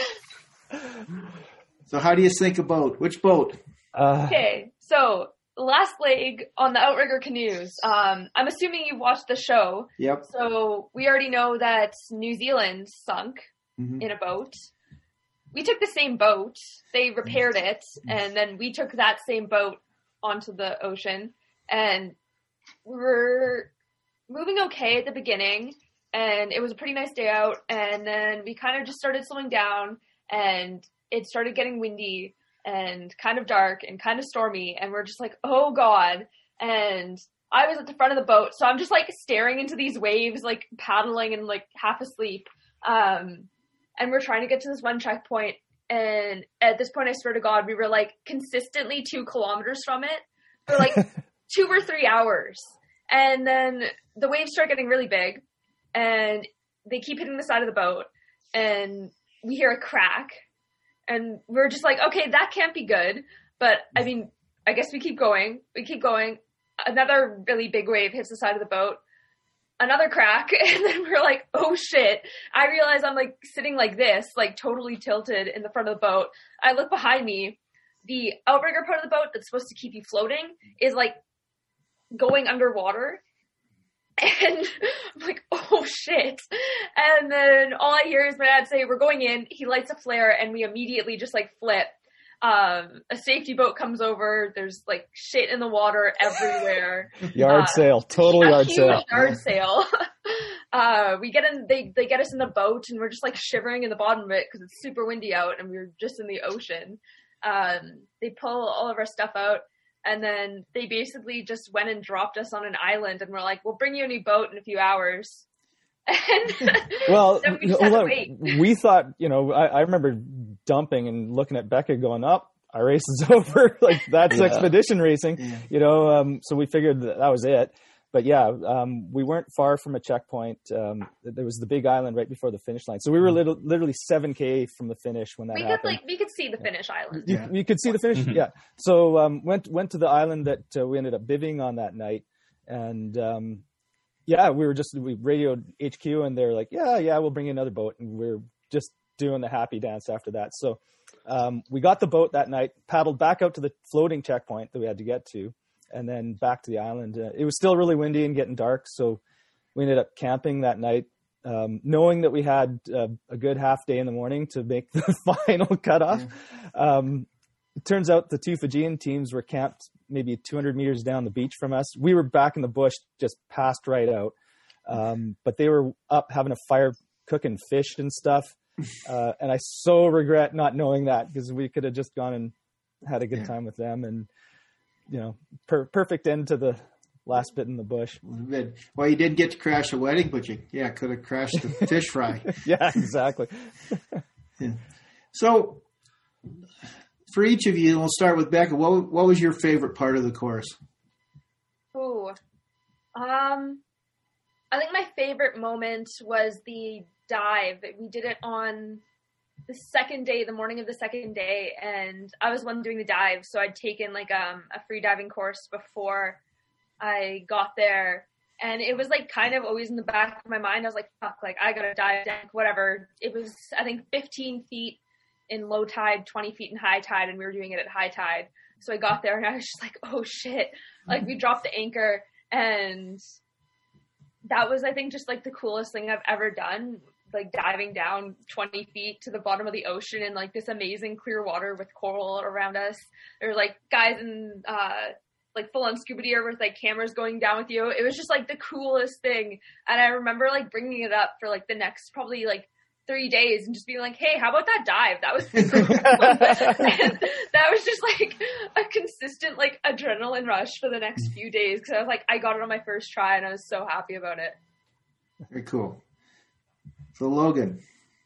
Speaker 1: So how do you sink a boat? Which boat?
Speaker 5: uh,
Speaker 2: Okay, so last leg on the outrigger canoes. Um, I'm assuming you've watched the show.
Speaker 1: Yep.
Speaker 2: So we already know that New Zealand sunk
Speaker 1: Mhm.
Speaker 2: in a boat. We took the same boat. They repaired it, and then we took that same boat onto the ocean. And we were moving okay at the beginning, and it was a pretty nice day out. And then we kind of just started slowing down, and it started getting windy and kind of dark and kind of stormy. And we're just like, oh God. And I was at the front of the boat, so I'm just like staring into these waves, like paddling and like half asleep. Um, and we're trying to get to this one checkpoint. And at this point, I swear to God, we were like consistently two kilometers from it for like two or three hours. And then the waves start getting really big, and they keep hitting the side of the boat, and we hear a crack, and we're just like, okay, that can't be good. But I mean, I guess we keep going. We keep going. Another really big wave hits the side of the boat. Another crack, and then we're like, oh shit. I realize I'm like sitting like this, like totally tilted in the front of the boat. I look behind me. The outrigger part of the boat that's supposed to keep you floating is like going underwater. And I'm like, oh shit. And then all I hear is my dad say, we're going in. He lights a flare, and we immediately just like flip. Um, a safety boat comes over. There's like shit in the water everywhere.
Speaker 5: Yard
Speaker 2: Uh,
Speaker 5: sale, total
Speaker 2: a
Speaker 5: yard
Speaker 2: huge
Speaker 5: sale.
Speaker 2: yard sale. uh, we get in, they, they get us in the boat, and we're just like shivering in the bottom of it because it's super windy out, and we we're just in the ocean. Um, they pull all of our stuff out, and then they basically just went and dropped us on an island, and we're like, we'll bring you a new boat in a few hours. And
Speaker 5: Well,
Speaker 2: then we just had
Speaker 5: hold
Speaker 2: to
Speaker 5: on.
Speaker 2: wait.
Speaker 5: We thought, you know, I, I remember dumping and looking at Becca going, up, our race is over. Like, that's
Speaker 3: Yeah.
Speaker 5: expedition racing,
Speaker 1: Yeah.
Speaker 5: you know. Um, so we figured that, that was it. But yeah, um, we weren't far from a checkpoint. Um, there was the big island right before the finish line. So we were little, literally seven K from the finish when that
Speaker 2: We could
Speaker 5: happened.
Speaker 2: like we could see the Finnish island.
Speaker 5: You,
Speaker 1: Yeah.
Speaker 5: you could see the finish.
Speaker 3: Mhm.
Speaker 5: Yeah. So um, went went to the island that uh, we ended up bivvying on that night, and um, yeah, we were just we radioed H Q, and they're like, yeah, yeah, we'll bring you another boat, and we we're just doing the happy dance after that. So um, we got the boat that night, paddled back out to the floating checkpoint that we had to get to, and then back to the island. Uh, it was still really windy and getting dark, so we ended up camping that night. Um, knowing that we had uh, a good half day in the morning to make the final cutoff. Um, it turns out the two Fijian teams were camped maybe two hundred meters down the beach from us. We were back in the bush, just passed right out. Um, but they were up having a fire, cooking fish and stuff. Uh, and I so regret not knowing that, because we could have just gone and had a good
Speaker 1: Yeah.
Speaker 5: time with them. And, you know, per- perfect end to the last bit in the bush.
Speaker 1: Good. Well, you did get to crash a wedding, but you, yeah, could have crashed the fish fry.
Speaker 5: Yeah, exactly.
Speaker 1: So, for each of you, we'll start with Becca. What, what was your favorite part of the course?
Speaker 2: Ooh. Um, I think my favorite moment was the dive. We did it on the second day, the morning of the second day, and I was the one doing the dive, so I'd taken like um, a free diving course before I got there, and it was like kind of always in the back of my mind. I was like, fuck, like I gotta dive down, whatever. It was, I think, fifteen feet in low tide, twenty feet in high tide, and we were doing it at high tide. So I got there and I was just like, oh shit. Like we dropped the anchor, and that was, I think, just like the coolest thing I've ever done. like diving down twenty feet to the bottom of the ocean in like this amazing clear water with coral around us. There were like guys in uh, like full on scuba gear with like cameras going down with you. It was just like the coolest thing. And I remember like bringing it up for like the next probably like three days and just being like, hey, how about that dive? That was super cool. And that was just like a consistent like adrenaline rush for the next few days. Cause I was like, I got it on my first try and I was so happy about it.
Speaker 1: Very cool. So Logan.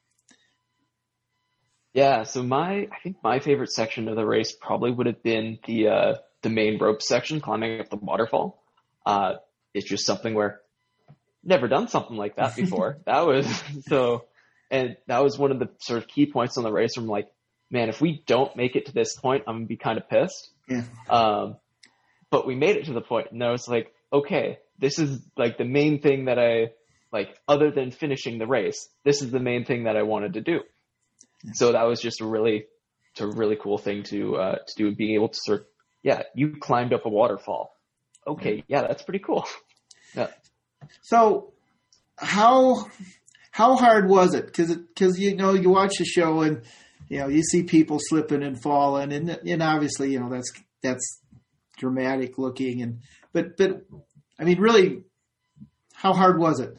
Speaker 3: Yeah, so my I think my favorite section of the race probably would have been the uh, the main rope section, climbing up the waterfall. Uh, it's just something where never done something like that before. That was so, and that was one of the sort of key points on the race. Where I'm like, man, if we don't make it to this point, I'm gonna be kind of pissed.
Speaker 1: Yeah.
Speaker 3: Um, but we made it to the point, and I was like, okay, this is like the main thing that I like, other than finishing the race. This is the main thing that I wanted to do. So that was just a really, it's a really cool thing to uh, to do. Being able to sort of, yeah, you climbed up a waterfall. Okay, yeah, that's pretty cool. Yeah.
Speaker 1: So how how hard was it? Because because you know you watch the show and you know you see people slipping and falling and and obviously you know that's that's dramatic looking and but but I mean really, how hard was it?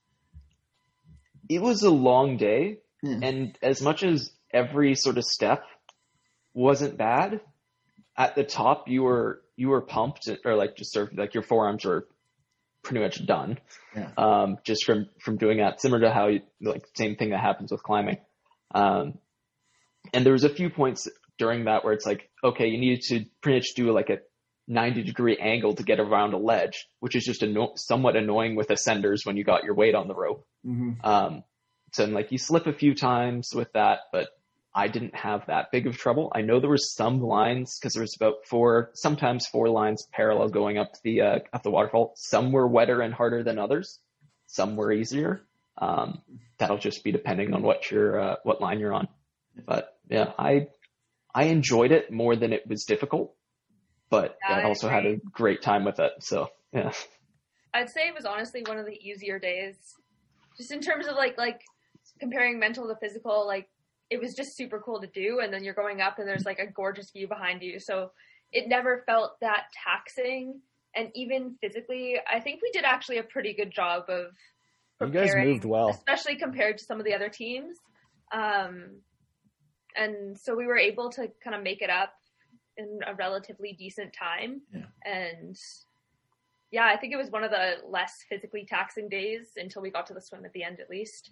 Speaker 3: It was a long day.
Speaker 1: Yeah.
Speaker 3: And as much as every sort of step wasn't bad, at the top you were you were pumped, or like just sort of like your forearms were pretty much done.
Speaker 1: Yeah.
Speaker 3: Um, just from from doing that, similar to how you like same thing that happens with climbing. Um, and there was a few points during that where it's like, okay, you needed to pretty much do like a ninety degree angle to get around a ledge, which is just anno- somewhat annoying with ascenders when you got your weight on the rope.
Speaker 1: Mm-hmm.
Speaker 3: Um, So like you slip a few times with that, but I didn't have that big of trouble. I know there was some lines because there was about four, sometimes four lines parallel going up the uh, up the waterfall. Some were wetter and harder than others. Some were easier. Um, that'll just be depending on what your uh, what line you're on. But yeah, I I enjoyed it more than it was difficult, but
Speaker 2: Yeah,
Speaker 3: I
Speaker 2: I
Speaker 3: also had a
Speaker 2: agree.
Speaker 3: great time with it. So yeah.
Speaker 2: I'd say it was honestly one of the easier days, just in terms of like like comparing mental to physical. Like it was just super cool to do, and then you're going up and there's like a gorgeous view behind you, so it never felt that taxing. And even physically, I think we did actually a pretty good job of
Speaker 5: You guys
Speaker 2: preparing,
Speaker 5: moved well.
Speaker 2: especially compared to some of the other teams. Um, and so we were able to kind of make it up in a relatively decent time.
Speaker 1: Yeah.
Speaker 2: And yeah, I think it was one of the less physically taxing days until we got to the swim at the end, at least.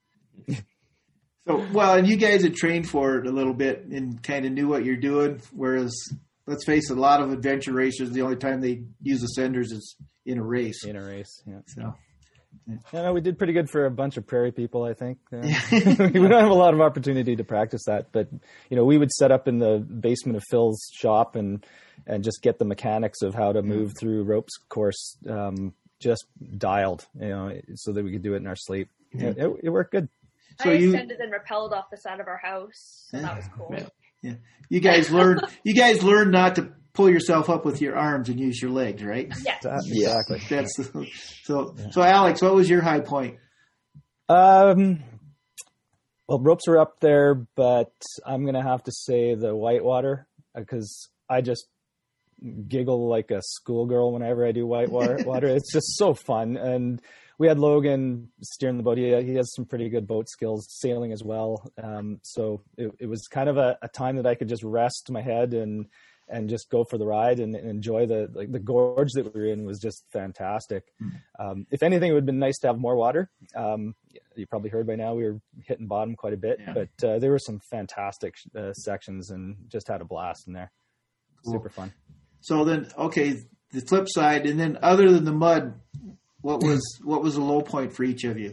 Speaker 1: So, well, and you guys had trained for it a little bit and kind of knew what you're doing, whereas, let's face it, a lot of adventure racers, the only time they use ascenders is in a race.
Speaker 5: In a race, yeah.
Speaker 1: So,
Speaker 5: Yeah, no, we did pretty good for a bunch of prairie people, I think. Uh,
Speaker 1: Yeah.
Speaker 5: we don't have a lot of opportunity to practice that, but you know, we would set up in the basement of Phil's shop and and just get the mechanics of how to move through ropes course um, just dialed, you know, so that we could do it in our sleep.
Speaker 1: Yeah.
Speaker 5: It, it worked good.
Speaker 1: So
Speaker 2: I
Speaker 1: you-
Speaker 2: extended and rappelled off the side of our house, so that was cool.
Speaker 3: Yeah.
Speaker 1: yeah, you guys learned. You guys learned not to pull yourself up with your arms and use your legs, right?
Speaker 2: Yes.
Speaker 5: That-
Speaker 3: Yeah.
Speaker 5: Exactly.
Speaker 1: That's so. So, Alex, what was your high point?
Speaker 5: Um, well, ropes are up there, but I'm going to have to say the whitewater because I just giggle like a schoolgirl whenever I do whitewater. Water. It's just so fun. And we had Logan steering the boat. He, he has some pretty good boat skills, sailing as well. Um, so it, it was kind of a, a time that I could just rest my head and and just go for the ride and, and enjoy the like the gorge that we were in was just fantastic. Um, if anything, it would have been nice to have more water. Um, you probably heard by now we were hitting bottom quite a bit,
Speaker 1: Yeah.
Speaker 5: but uh, there were some fantastic uh, sections and just had a blast in there.
Speaker 1: Cool.
Speaker 5: Super fun.
Speaker 1: So then, okay, the flip side, and then other than the mud, what was what was the low point for each of you?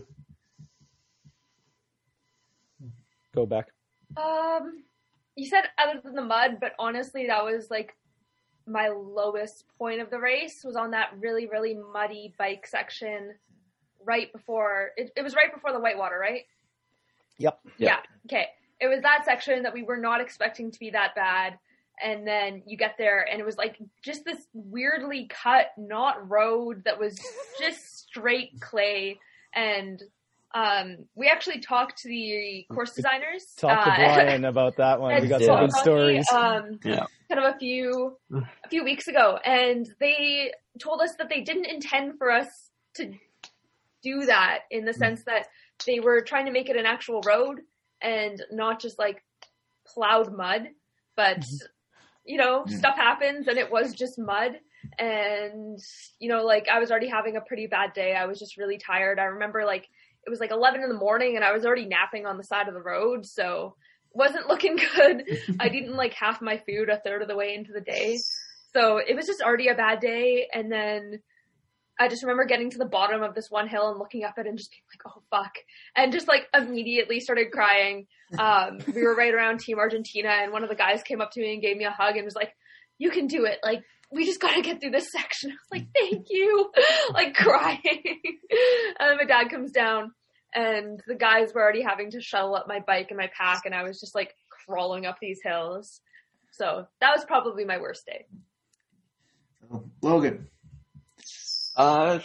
Speaker 5: Go back.
Speaker 2: Um, you said other than the mud, but honestly, that was like my lowest point of the race was on that really, really muddy bike section right before, it, it was right before the whitewater, right?
Speaker 5: Yep.
Speaker 3: Yeah.
Speaker 2: Yeah. Okay. It was that section that we were not expecting to be that bad. And then you get there and it was like just this weirdly cut, not road that was just straight clay. And Um, we actually talked to the course designers.
Speaker 5: Talk to
Speaker 2: uh,
Speaker 5: Brian about that one. We got
Speaker 3: Yeah.
Speaker 5: some good
Speaker 2: Tony,
Speaker 5: stories.
Speaker 2: Um,
Speaker 3: Yeah.
Speaker 2: kind of a few a few weeks ago, and they told us that they didn't intend for us to do that, in the sense that they were trying to make it an actual road and not just like plowed mud, but you know, stuff happens and it was just mud. And you know, like I was already having a pretty bad day. I was just really tired. I remember like it was like eleven in the morning and I was already napping on the side of the road, so wasn't looking good. I didn't like half my food a third of the way into the day. So it was just already a bad day. And then I just remember getting to the bottom of this one hill and looking up it and just being like, oh fuck. And just like immediately started crying. Um, we were right around Team Argentina and one of the guys came up to me and gave me a hug and was like, you can do it. Like, we just got to get through this section. I was like, thank you. Like crying. And then my dad comes down and the guys were already having to shuttle up my bike and my pack. And I was just like crawling up these hills. So that was probably my worst day.
Speaker 1: Logan.
Speaker 3: Uh,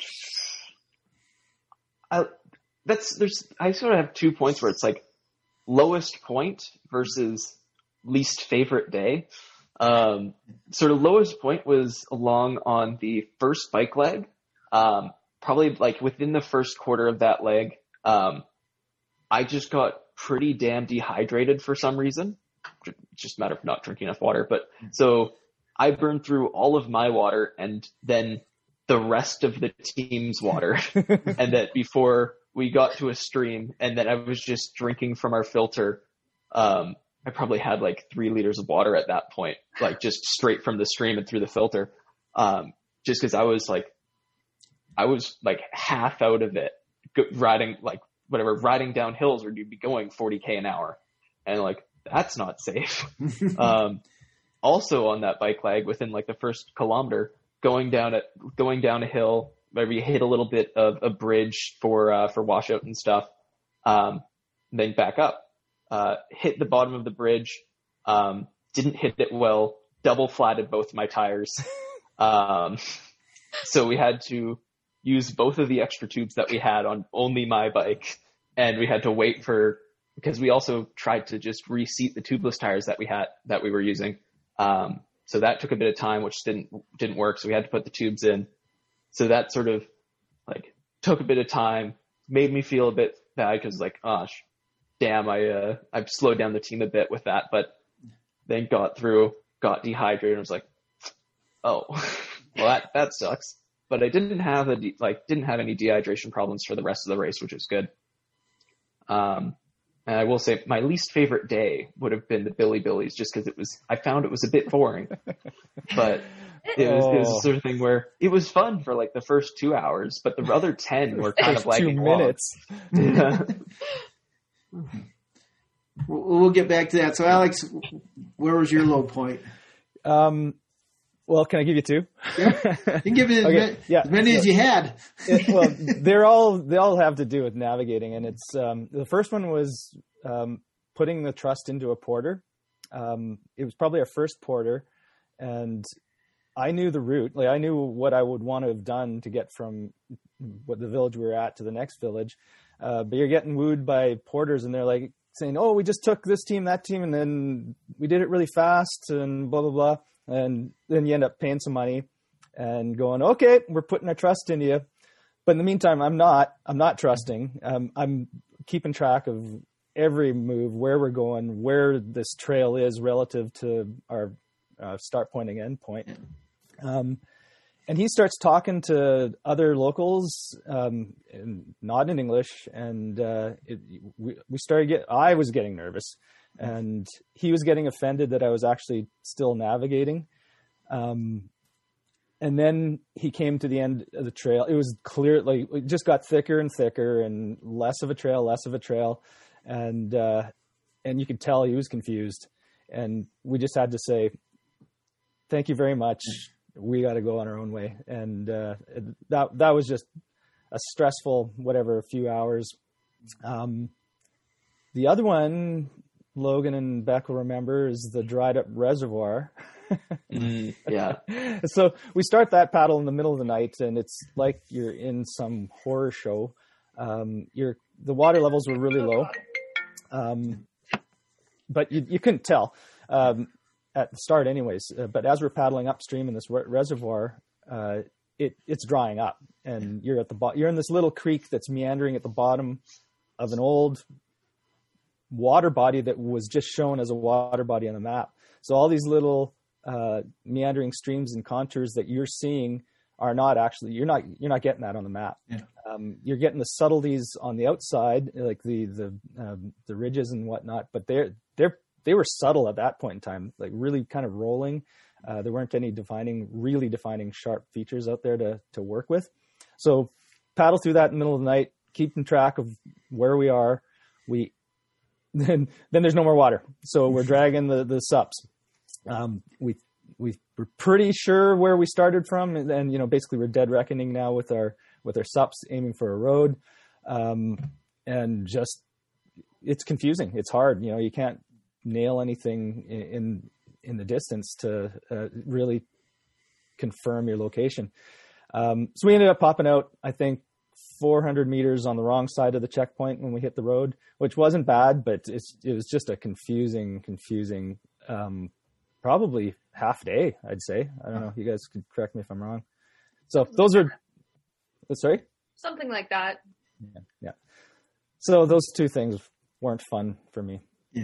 Speaker 3: I, that's, there's, I sort of have two points where it's like lowest point versus least favorite day. Um, sort of lowest point was along on the first bike leg. Um, probably like within the first quarter of that leg, um, I just got pretty damn dehydrated for some reason. It's just a matter of not drinking enough water. But so I burned through all of my water and then the rest of the team's water. And that before we got to a stream, and then I was just drinking from our filter. Um, I probably had like three liters of water at that point, like just straight from the stream and through the filter. Um, just cause I was like, I was like half out of it riding, like whatever, riding down hills where you'd be going forty K an hour. And like, that's not safe. um, also on that bike leg within like the first kilometer, going down at going down a hill, maybe you hit a little bit of a bridge for, uh, for washout and stuff. Um, then back up. Uh, hit the bottom of the bridge, um, didn't hit it well, double flatted both my tires. Um, so we had to use both of the extra tubes that we had on only my bike. And we had to wait for, because we also tried to just reseat the tubeless tires that we had, that we were using. Um, so that took a bit of time, which didn't, didn't work. So we had to put the tubes in. So that sort of like took a bit of time, made me feel a bit bad because like, gosh, damn, I, uh, I've slowed down the team a bit with that, but then got through, got dehydrated and was like, oh, well that, that sucks. But I didn't have a, de- like, didn't have any dehydration problems for the rest of the race, which was good. Um, and I will say my least favorite day would have been the Billy Billies just cause it was, I found it was a bit boring, but it was, it was the sort of thing where it was fun for like the first two hours, but the other ten were kind of lagging
Speaker 5: two minutes.
Speaker 3: Yeah.
Speaker 1: We'll get back to that. So, Alex, where was your low point?
Speaker 5: Um, well, can I give you two?
Speaker 1: Yeah, you can give me as,
Speaker 5: Okay,
Speaker 1: many,
Speaker 5: yeah,
Speaker 1: as many
Speaker 5: yeah.
Speaker 1: as you had.
Speaker 5: It, well, they're all they all have to do with navigating, and it's um, the first one was um, putting the trust into a porter. Um, it was probably our first porter, and I knew the route. Like I knew what I would want to have done to get from what the village we were at to the next village. Uh, but you're getting wooed by porters, and they're like saying, "Oh, we just took this team, that team, and then we did it really fast, and blah blah blah." And then you end up paying some money and going, "Okay, we're putting our trust into you." But in the meantime, I'm not. I'm not trusting. Um, I'm keeping track of every move, where we're going, where this trail is relative to our uh, start point and end point. Um, And he starts talking to other locals, um, and not in English. And uh, it, we, we started get. I was getting nervous, and he was getting offended that I was actually still navigating. Um, and then he came to the end of the trail. It was clear, like it just got thicker and thicker, and less of a trail, less of a trail, and uh, and you could tell he was confused. And we just had to say, "Thank you very much. We got to go on our own way." And uh, that that was just a stressful, whatever, few hours. Um, the other one, Logan and Beck will remember, is the dried up reservoir.
Speaker 3: mm, yeah.
Speaker 5: So we start that paddle in the middle of the night, and it's like you're in some horror show. Um, you're the water levels were really low, um, but you, you couldn't tell um, at the start, anyways. Uh, but as we're paddling upstream in this re- reservoir, uh, it it's drying up, and you're at the bo- you're in this little creek that's meandering at the bottom of an old water body that was just shown as a water body on the map. So all these little uh, meandering streams and contours that you're seeing are not actually, you're not, you're not getting that on the map.
Speaker 1: Yeah.
Speaker 5: Um, you're getting the subtleties on the outside, like the, the, um, the ridges and whatnot, but they're, they're, they were subtle at that point in time, like really kind of rolling. Uh, there weren't any defining, really defining sharp features out there to, to work with. So paddle through that in the middle of the night, keeping track of where we are. We, then, then there's no more water. So we're dragging the, the sups. Um, we, we were pretty sure where we started from, and, and you know, basically we're dead reckoning now with our with our sups, aiming for a road, um, and just it's confusing. It's hard, you know. You can't nail anything in in, in the distance to uh, really confirm your location. Um, so we ended up popping out, I think, four hundred meters on the wrong side of the checkpoint when we hit the road, which wasn't bad, but it's it was just a confusing, confusing. Um, Probably half day, I'd say. I don't know. You guys could correct me if I'm wrong. So those are, sorry?
Speaker 2: Something like that.
Speaker 5: Yeah. yeah. So those two things weren't fun for me.
Speaker 1: Yeah.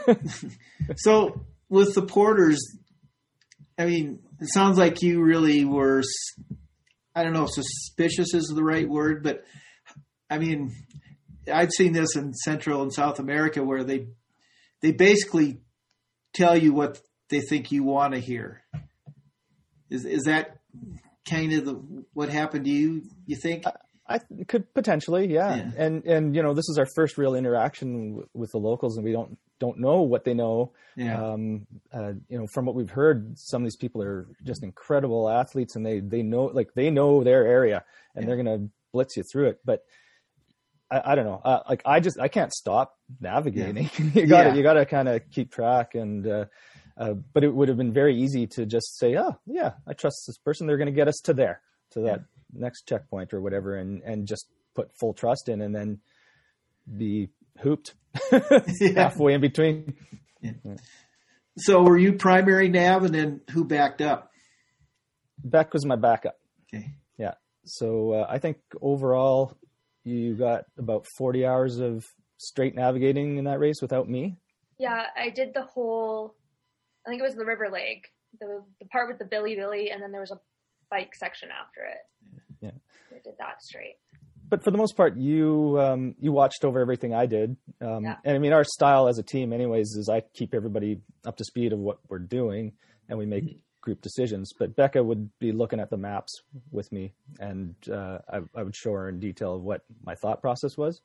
Speaker 1: So with the porters, I mean, it sounds like you really were, I don't know if suspicious is the right word, but I mean, I've seen this in Central and South America where they, they basically tell you what they think you want to hear. Is is that kind of the, what happened to you, you think?
Speaker 5: I, I could potentially, yeah.
Speaker 1: yeah.
Speaker 5: And, and, you know, this is our first real interaction w- with the locals, and we don't, don't know what they know.
Speaker 1: Yeah.
Speaker 5: Um, uh, you know, from what we've heard, some of these people are just incredible athletes, and they, they know, like they know their area, and yeah. they're going to blitz you through it. But I, I don't know. Uh, like I just, I can't stop navigating. Yeah. you gotta, yeah. you gotta kind of keep track and, uh, Uh, but it would have been very easy to just say, oh, yeah, I trust this person. They're going to get us to there, to that yeah. next checkpoint or whatever, and, and just put full trust in and then be hooped yeah. halfway in between.
Speaker 1: Yeah. Yeah. So were you primary nav, and then who backed up?
Speaker 5: Beck was my backup.
Speaker 1: Okay.
Speaker 5: Yeah. So uh, I think overall you got about forty hours of straight navigating in that race without me.
Speaker 2: Yeah, I did the whole... I think it was the River Lake, the the part with the Billy Billy, and then there was a bike section after it.
Speaker 5: Yeah,
Speaker 2: I did that straight.
Speaker 5: But for the most part, you um, you watched over everything I did, um,
Speaker 2: yeah.
Speaker 5: and I mean our style as a team, anyways, is I keep everybody up to speed of what we're doing, and we make mm-hmm. group decisions. But Becca would be looking at the maps with me, and uh, I, I would show her in detail of what my thought process was.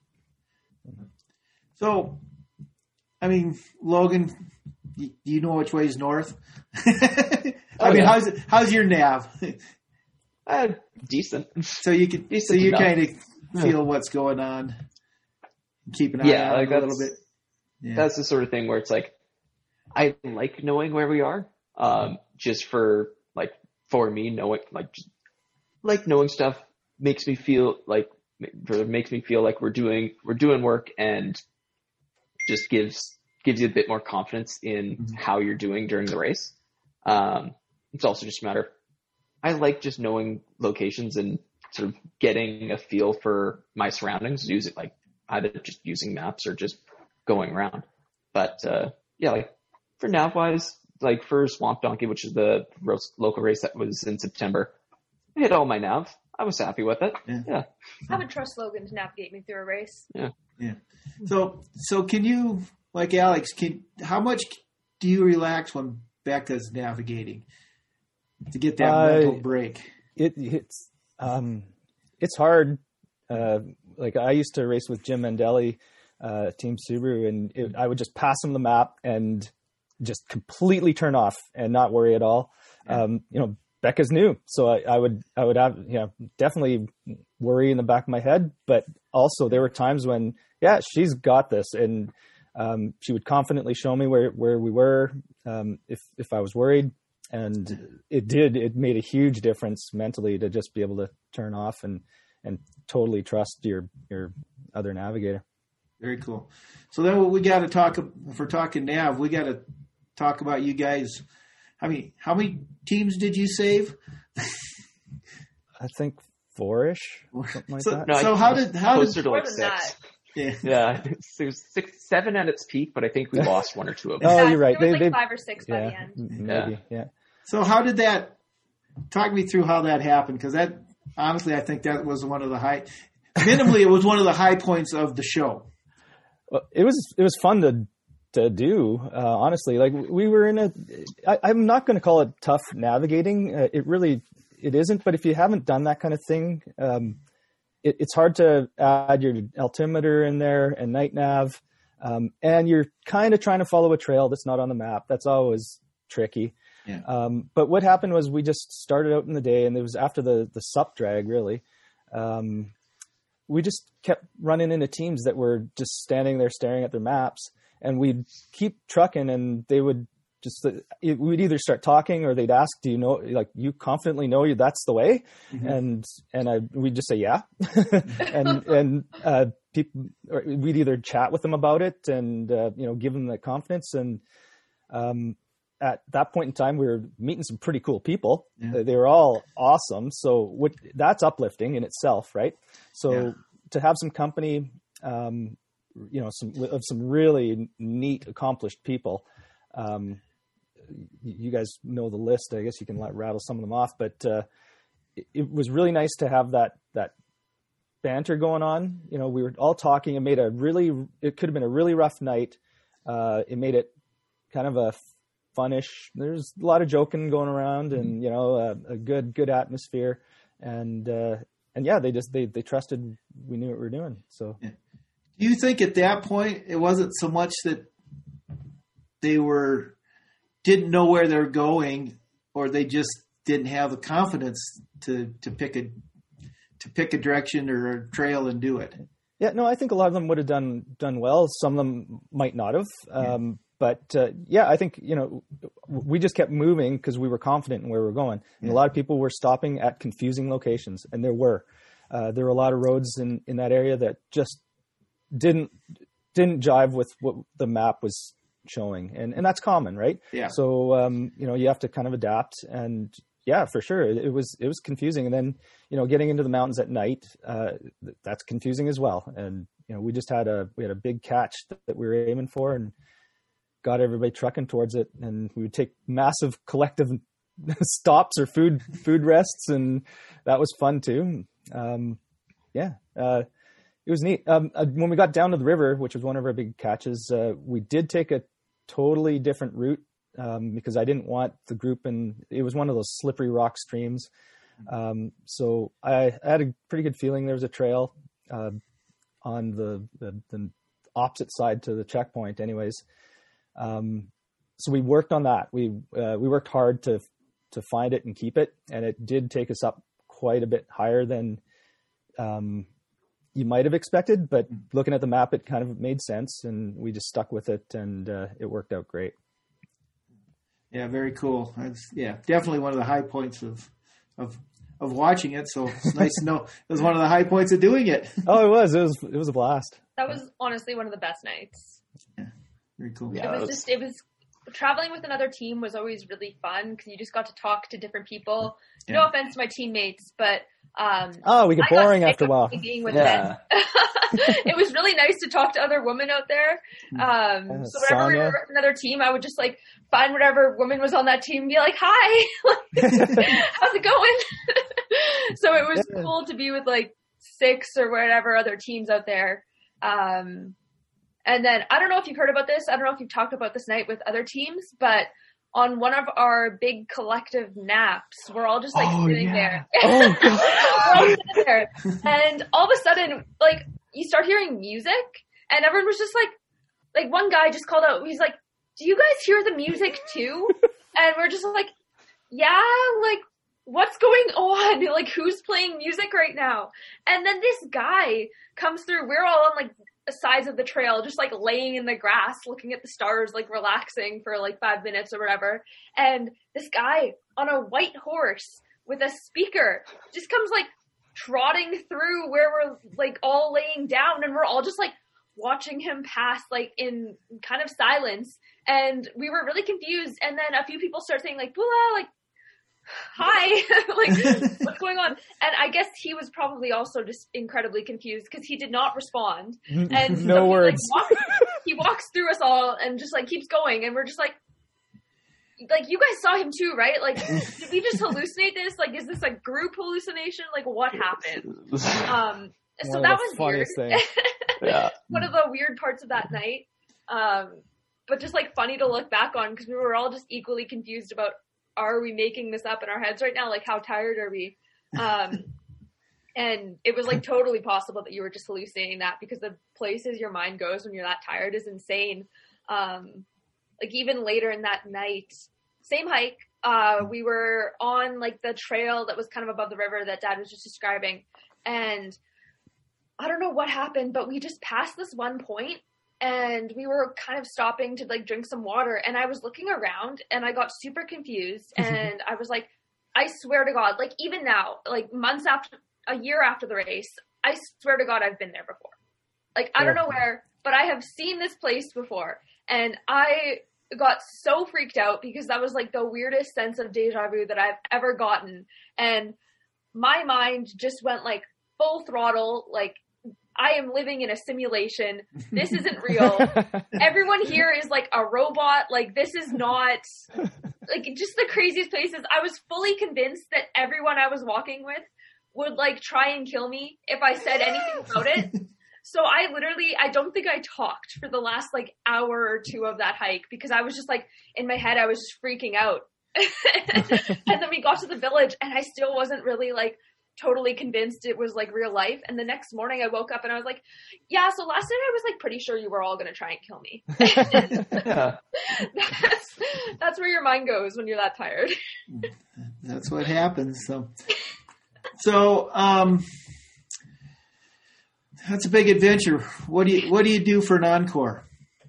Speaker 1: So, I mean, Logan. Do you know which way is north? I
Speaker 3: oh,
Speaker 1: mean,
Speaker 3: yeah.
Speaker 1: how's how's your nav?
Speaker 3: Uh, decent.
Speaker 1: So you can,
Speaker 3: decent
Speaker 1: so you
Speaker 3: enough.
Speaker 1: kind of feel what's going on, keep an eye
Speaker 3: yeah,
Speaker 1: on
Speaker 3: like
Speaker 1: it a little bit. Yeah.
Speaker 3: That's the sort of thing where it's like, I like knowing where we are, um, just for like for me knowing like just, like knowing stuff makes me feel like makes me feel like we're doing we're doing work, and just gives. gives you a bit more confidence in mm-hmm. how you're doing during the race. Um, it's also just a matter of, I like just knowing locations and sort of getting a feel for my surroundings, use it like either just using maps or just going around. But, uh, yeah, like for nav wise, like for Swamp Donkey, which is the ro- local race that was in September, I hit all my nav. I was happy with it. Yeah. yeah.
Speaker 2: I would trust Logan to navigate me through a race.
Speaker 3: Yeah.
Speaker 1: Yeah. So, so can you, like Alex, can how much do you relax when Becca's navigating to get that
Speaker 5: uh,
Speaker 1: mental break?
Speaker 5: It, it's um, it's hard. Uh, like I used to race with Jim Mandelli, uh, Team Subaru, and it, I would just pass him the map and just completely turn off and not worry at all. Yeah. Um, you know, Becca's new, so I, I would I would have you know definitely worry in the back of my head, but also there were times when yeah she's got this, and Um, she would confidently show me where, where we were, um, if, if I was worried, and it did, it made a huge difference mentally to just be able to turn off and, and totally trust your, your, other navigator.
Speaker 1: Very cool. So then we got to talk, if we're talking nav, we got to talk about you guys. I mean, how many teams did you save?
Speaker 5: I think four-ish, something like
Speaker 1: so,
Speaker 5: that.
Speaker 3: No,
Speaker 1: so
Speaker 3: I
Speaker 1: how did, how
Speaker 3: closer
Speaker 1: did,
Speaker 3: to like
Speaker 2: More than
Speaker 3: six.
Speaker 2: that.
Speaker 1: yeah.
Speaker 3: Yeah, it was six, seven at its peak, but I think we lost one or two of them.
Speaker 5: Oh,
Speaker 2: Yeah,
Speaker 5: you're right.
Speaker 2: There was
Speaker 5: They-
Speaker 2: like
Speaker 5: they-
Speaker 2: five or six by the
Speaker 5: Yeah,
Speaker 2: end.
Speaker 5: m- maybe, yeah.
Speaker 1: So how did that, talk me through how that happened? Because that, honestly, I think that was one of the high, minimally, it was one of the high points of the show.
Speaker 5: Well, it was it was fun to to do. Uh, honestly, like we were in a. I, I'm not going to call it tough navigating. Uh, it really it isn't. But if you haven't done that kind of thing, um, it, it's hard to add your altimeter in there and night nav, um, and you're kind of trying to follow a trail that's not on the map. That's always tricky.
Speaker 1: Yeah.
Speaker 5: Um, but what happened was we just started out in the day, and it was after the the sup drag really. Um, we just kept running into teams that were just standing there staring at their maps, and we'd keep trucking, and they would just, we'd either start talking or they'd ask, do you know, like, you confidently know you that's the way? Mm-hmm. And, and I, we'd just say, yeah. and, and, uh, people, or we'd either chat with them about it and, uh, you know, give them the confidence. And, um, at that point in time, we were meeting some pretty cool people. Yeah. They were all awesome. So what, that's uplifting in itself, right? So yeah. to have some company, um, you know, some of some really neat, accomplished people. Um, you guys know the list. I guess you can let, rattle some of them off. But uh, it, it was really nice to have that that banter going on. You know, we were all talking. It made a really. It could have been a really rough night. Uh, it made it kind of a funnish. There's a lot of joking going around, and you know, a, a good good atmosphere, and uh, and yeah, they just they they trusted we knew what we were doing. So,
Speaker 1: yeah. Do you think at that point it wasn't so much that they were didn't know where they're going, or they just didn't have the confidence to to pick a to pick a direction or a trail and do it?
Speaker 5: Yeah, no, I think a lot of them would have done done well. Some of them might not have. Um, yeah. But uh, yeah, I think, you know, we just kept moving because we were confident in where we were going. And yeah. a lot of people were stopping at confusing locations, and there were. Uh, there were a lot of roads in, in that area that just didn't didn't jive with what the map was showing, and and that's common, right?
Speaker 1: Yeah.
Speaker 5: So um, you know, you have to kind of adapt, and yeah, for sure, it, it was it was confusing. And then, you know, getting into the mountains at night, uh, that's confusing as well. And you know, we just had a we had a big catch that, that we were aiming for, and got everybody trucking towards it, and we would take massive collective stops or food food rests, and that was fun too. Um, yeah, uh, it was neat. Um, uh, when we got down to the river, which was one of our big catches, uh, we did take a totally different route um, because I didn't want the group, and it was one of those slippery rock streams. Um, so I, I had a pretty good feeling there was a trail uh, on the, the the opposite side to the checkpoint, anyways. Um, so we worked on that. We, uh, we worked hard to, to find it and keep it. And it did take us up quite a bit higher than, um, you might've expected, but looking at the map, it kind of made sense, and we just stuck with it, and, uh, it worked out great.
Speaker 1: Yeah. Very cool. That's, yeah, definitely one of the high points of, of, of watching it. So it's nice to know it was one of the high points of doing it.
Speaker 5: Oh, it was, it was, it was a blast.
Speaker 2: That was honestly one of the best nights.
Speaker 1: Yeah. Very cool.
Speaker 3: Yeah,
Speaker 2: it was,
Speaker 3: was
Speaker 2: just, it was, traveling with another team was always really fun because you just got to talk to different people. Yeah. No offense to my teammates, but, um,
Speaker 5: oh, we get boring after a while.
Speaker 2: Being with
Speaker 3: yeah.
Speaker 2: It was really nice to talk to other women out there. Um,
Speaker 5: uh,
Speaker 2: so whenever
Speaker 5: Sonia.
Speaker 2: we were with another team, I would just like find whatever woman was on that team and be like, hi, how's it going? So it was
Speaker 5: yeah.
Speaker 2: cool to be with like six or whatever other teams out there. Um, And then, I don't know if you've heard about this. I don't know if you've talked about this night with other teams, but on one of our big collective naps, we're all just like
Speaker 1: oh,
Speaker 2: sitting
Speaker 1: yeah.
Speaker 2: there.
Speaker 5: Oh,
Speaker 2: we're all sitting there. And all of a sudden, like, you start hearing music, and everyone was just like, like one guy just called out, he's like, do you guys hear the music too? And we're just like, yeah, like, what's going on? Like, who's playing music right now? And then this guy comes through. We're all on like sides of the trail, just like laying in the grass, looking at the stars, like relaxing for like five minutes or whatever. And this guy on a white horse with a speaker just comes like trotting through where we're like all laying down, and we're all just like watching him pass like in kind of silence, and we were really confused. And then a few people start saying like, Bula, like, hi, like, what's going on? And I guess he was probably also just incredibly confused because he did not respond. And
Speaker 5: no
Speaker 2: so he,
Speaker 5: words.
Speaker 2: Like, walks, he walks through us all and just like keeps going, and we're just like, like, you guys saw him too, right? Like, did we just hallucinate this? Like, is this a group hallucination? Like, what happened? Um, so
Speaker 5: One
Speaker 2: that
Speaker 5: of the
Speaker 2: was weird.
Speaker 5: funniest things.
Speaker 3: Yeah.
Speaker 2: One of the weird parts of that night. Um, but just like funny to look back on because we were all just equally confused about, are we making this up in our heads right now? Like, how tired are we? Um, and it was like totally possible that you were just hallucinating that because the places your mind goes when you're that tired is insane. Um, like even later in that night, same hike, uh, we were on like the trail that was kind of above the river that Dad was just describing. And I don't know what happened, but we just passed this one point and we were kind of stopping to like drink some water. And I was looking around and I got super confused. And I was like, I swear to God, like even now, like months after, a year after the race, I swear to God, I've been there before. Like, I don't know where, but I have seen this place before. And I got so freaked out because that was like the weirdest sense of deja vu that I've ever gotten. And my mind just went like full throttle. Like, I am living in a simulation. This isn't real. Everyone here is like a robot. Like, this is not like just the craziest places. I was fully convinced that everyone I was walking with would like try and kill me if I said anything about it. So I literally, I don't think I talked for the last like hour or two of that hike because I was just like, in my head, I was just freaking out. And then we got to the village and I still wasn't really like totally convinced it was like real life. And the next morning I woke up and I was like, yeah, so last night I was like pretty sure you were all going to try and kill me.
Speaker 3: Yeah.
Speaker 2: that's, that's where your mind goes when you're that tired.
Speaker 1: That's what happens. So, so, um, that's a big adventure. What do you What do you do for an encore?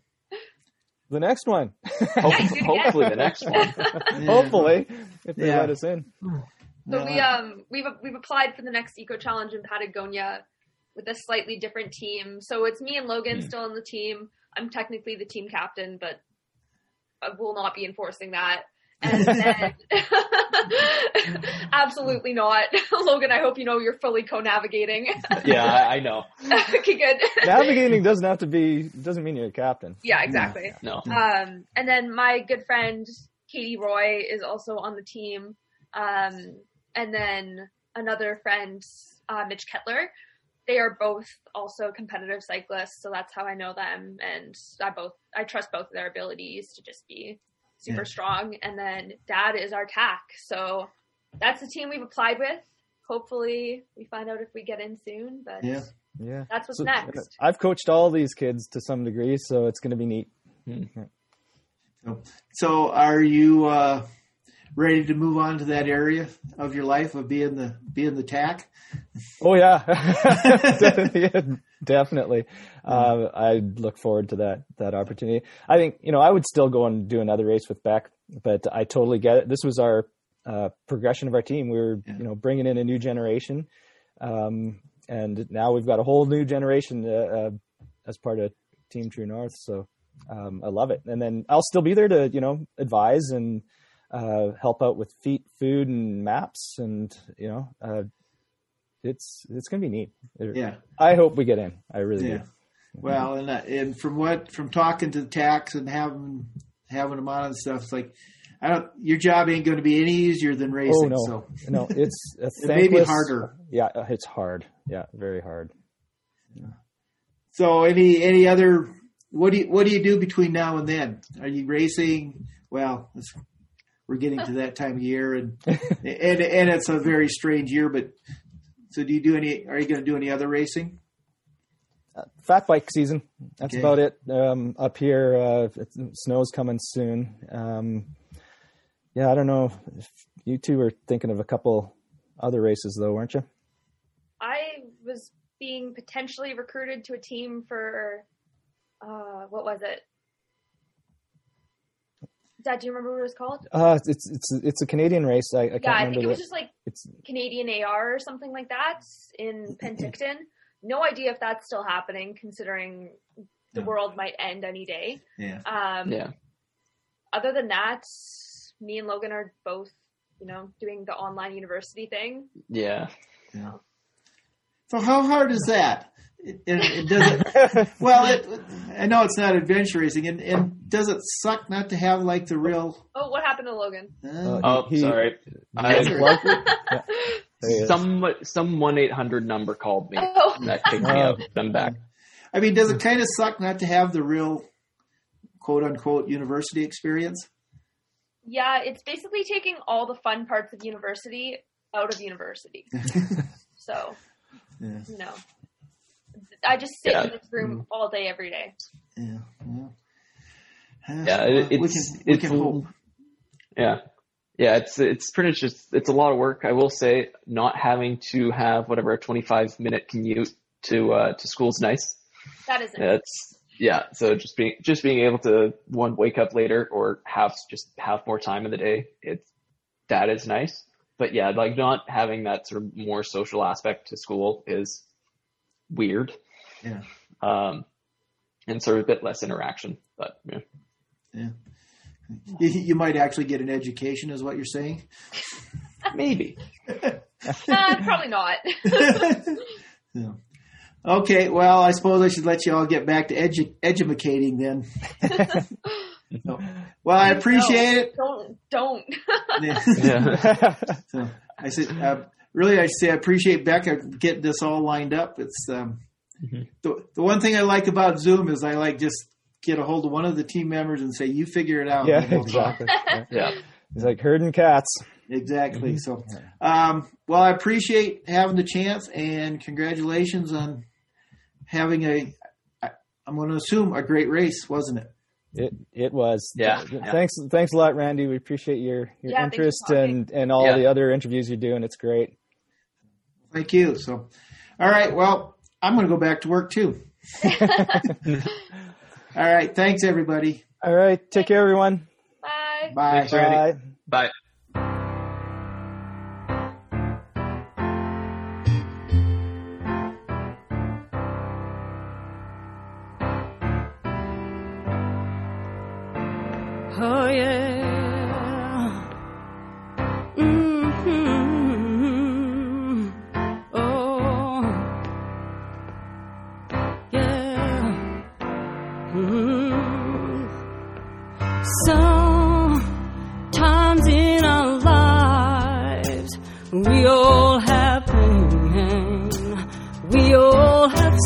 Speaker 5: The next one.
Speaker 3: Hope, hopefully the next one.
Speaker 1: Yeah.
Speaker 5: Hopefully, if they
Speaker 1: Yeah.
Speaker 5: let us in.
Speaker 2: So we um we've we've applied for the next Eco Challenge in Patagonia with a slightly different team. So it's me and Logan still on the team. I'm technically the team captain, but I will not be enforcing that. And then absolutely not. Logan, I hope you know you're fully co-navigating.
Speaker 3: Yeah, I, I know.
Speaker 2: Okay, good.
Speaker 5: Navigating doesn't have to be, doesn't mean you're a captain.
Speaker 2: Yeah, exactly.
Speaker 3: No.
Speaker 2: Um, and then my good friend Katie Roy is also on the team. Um, and then another friend, uh, Mitch Kettler. They are both also competitive cyclists, so that's how I know them. And I both I trust both of their abilities to just be super
Speaker 1: Yeah.
Speaker 2: strong. And then Dad is our tack. So that's the team we've applied with. Hopefully we find out if we get in soon, but
Speaker 1: Yeah.
Speaker 5: Yeah.
Speaker 2: that's what's
Speaker 5: So,
Speaker 2: next.
Speaker 5: I've coached all these kids to some degree, so it's going to be neat.
Speaker 1: So, so are you uh, ready to move on to that area of your life of being the being the tack?
Speaker 5: Oh yeah, yeah, definitely. Uh, I look forward to that that opportunity. I think you know I would still go and do another race with Beck, but I totally get it. This was our uh, progression of our team. We were
Speaker 1: Yeah.
Speaker 5: you know bringing in a new generation, um, and now we've got a whole new generation uh, uh, as part of Team True North. So um, I love it. And then I'll still be there to you know advise and uh, help out with feet, food, and maps, and you know. Uh, It's it's gonna be neat.
Speaker 1: Yeah.
Speaker 5: I hope we get in. I really
Speaker 1: Yeah.
Speaker 5: do.
Speaker 1: Well, and uh, and from what from talking to the tacks and having having them on and stuff, it's like I don't. Your job ain't going to be any easier than racing.
Speaker 5: Oh no,
Speaker 1: So
Speaker 5: no, it's a
Speaker 1: it may be
Speaker 5: thankless-
Speaker 1: harder.
Speaker 5: Yeah, uh, it's hard. Yeah, very hard.
Speaker 1: So any any other what do you what do you do between now and then? Are you racing? Well, it's, we're getting to that time of year, and and and it's a very strange year. But so do you do any? Are you going to do any other racing?
Speaker 5: Uh, fat bike season. That's
Speaker 1: Okay.
Speaker 5: about it. Um, up here, uh, it's, snow's coming soon. Um, yeah, I don't know. If you two were thinking of a couple other races, though, weren't you?
Speaker 2: I was being potentially recruited to a team for, uh, what was it? Dad, do you remember what it was called?
Speaker 5: Uh, it's it's it's a Canadian race. I, I can't
Speaker 2: Yeah, I
Speaker 5: remember.
Speaker 2: think it was
Speaker 5: the-
Speaker 2: just like
Speaker 5: It's
Speaker 2: Canadian A R or something like that in Penticton. No idea if that's still happening, considering the
Speaker 1: No.
Speaker 2: world might end any day.
Speaker 1: Yeah.
Speaker 2: Um,
Speaker 3: Yeah.
Speaker 2: Other than that, me and Logan are both, you know, doing the online university thing.
Speaker 3: Yeah.
Speaker 1: So how hard is that? It, it, it doesn't. Well, it, I know it's not adventure racing, and, and does it suck not to have like the real?
Speaker 2: Oh, what happened to Logan?
Speaker 1: Uh,
Speaker 3: Oh,
Speaker 5: He-
Speaker 3: sorry.
Speaker 1: That's
Speaker 3: I,
Speaker 1: all right.
Speaker 5: There he is.
Speaker 3: some some one eight hundred number called me.
Speaker 2: Oh,
Speaker 3: That kicked me
Speaker 5: Oh.
Speaker 3: out. I'm back.
Speaker 1: I mean, does it kind of suck not to have the real, quote unquote, university experience?
Speaker 2: yeah, it's basically taking all the fun parts of university out of university. So,
Speaker 1: Yeah.
Speaker 2: you know, I just sit
Speaker 3: Yeah.
Speaker 2: in this room all day, every day.
Speaker 1: Yeah. Well,
Speaker 3: Yeah,
Speaker 1: well,
Speaker 3: it-
Speaker 1: we
Speaker 3: it's-
Speaker 1: can we
Speaker 3: it's-
Speaker 1: can hope.
Speaker 3: Yeah. Yeah, it's it's pretty much just it's a lot of work. I will say not having to have whatever a twenty-five minute commute to uh to school's nice.
Speaker 2: That is it.
Speaker 3: Yeah, it's yeah, so just being just being able to one wake up later or have just have more time in the day, it's that is nice. But yeah, like not having that sort of more social aspect to school is weird.
Speaker 1: Yeah.
Speaker 3: Um and sort of a bit less interaction. But yeah.
Speaker 1: Yeah. You, you might actually get an education, is what you're saying.
Speaker 3: Maybe.
Speaker 2: Uh, probably not.
Speaker 1: Yeah. Okay, well, I suppose I should let you all get back to edu- edumacating then. So, well, I appreciate it.
Speaker 2: Don't, don't.
Speaker 1: Yeah.
Speaker 3: Yeah.
Speaker 1: So I said, uh, really, I say I appreciate Becca getting this all lined up. It's um,
Speaker 3: Mm-hmm.
Speaker 1: the the one thing I like about Zoom is I like just get a hold of one of the team members and say, "You figure it out."
Speaker 5: Yeah,
Speaker 1: and we'll talk.
Speaker 5: exactly. Yeah.
Speaker 3: Yeah.
Speaker 5: He's like herding cats.
Speaker 1: Exactly. So, um, well, I appreciate having the chance, and congratulations on having a. I, I'm going to assume a great race, wasn't it?
Speaker 5: It it was.
Speaker 3: Yeah.
Speaker 5: Thanks thanks a lot, Randy. We appreciate your, your
Speaker 2: Yeah, thanks for
Speaker 5: interest
Speaker 2: talking.
Speaker 5: and, and all
Speaker 3: Yeah.
Speaker 5: the other interviews you're doing. It's great.
Speaker 1: Thank you. So, all right. Well, I'm going to go back to work too. All right. Thanks, everybody.
Speaker 5: All right. Take care, everyone.
Speaker 2: Bye.
Speaker 1: Bye.
Speaker 3: Thanks, Randy.
Speaker 5: Bye.
Speaker 3: Bye.
Speaker 6: Oh yeah. Mm-hmm. Oh yeah. Mm-hmm. Sometimes in our lives we all have pain. We all have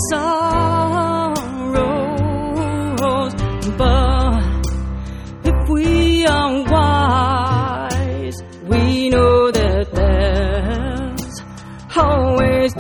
Speaker 6: sorrows, but if we are wise, we know that there's always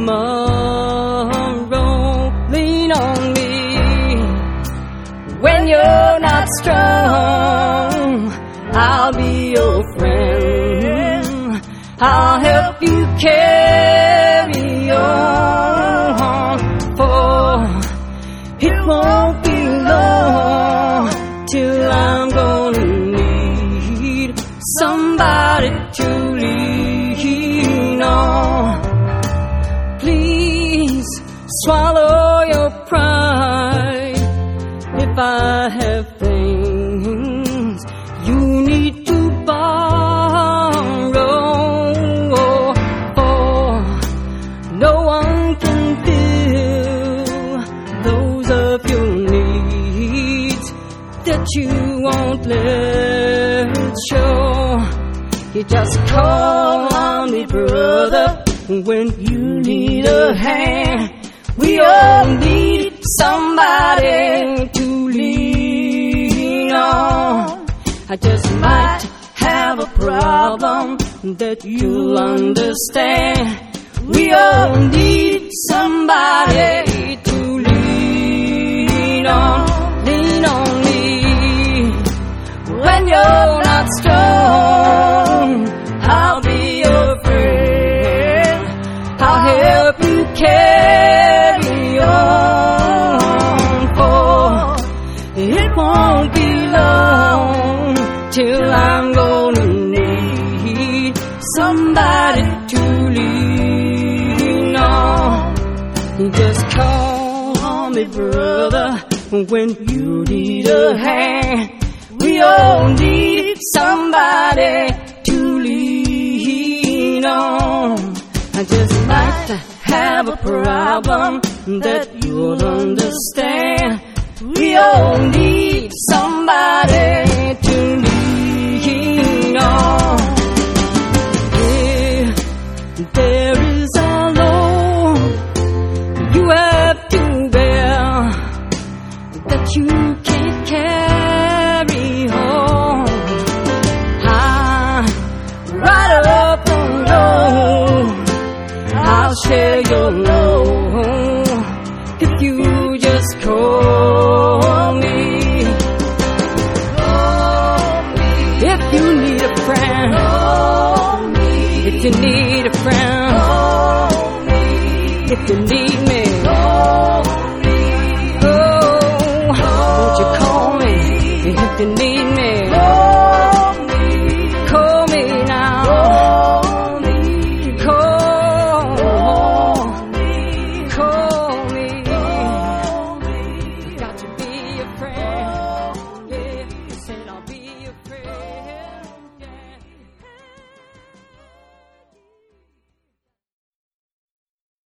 Speaker 6: tomorrow. Lean on me when you're not strong. I'll be your friend. I'll help you carry on, for it won't be long till I'm gonna need somebody to lean on. Please swallow your pride. If I have things you need to borrow, for no one can fill those of your needs that you won't let show. You just call on me, brother, when you need a hand. We all need somebody to lean on. I just might have a problem that you'll understand. We all need somebody to lean on. Lean on me when you're not strong. I'll be your friend. I'll help you carry on, for it won't be long till I'm gonna need somebody me, brother, when you need a hand. We all need somebody to lean on. I just like to have a problem that you'll understand. We all need somebody to lean on. If there is a load you have to bear that you can't carry home, I'm right up on low. I'll share your load if you just call me. Call me. If you need a friend, call me. If you need a friend, call me. If you need me, call me. Oh, won't you call me if you need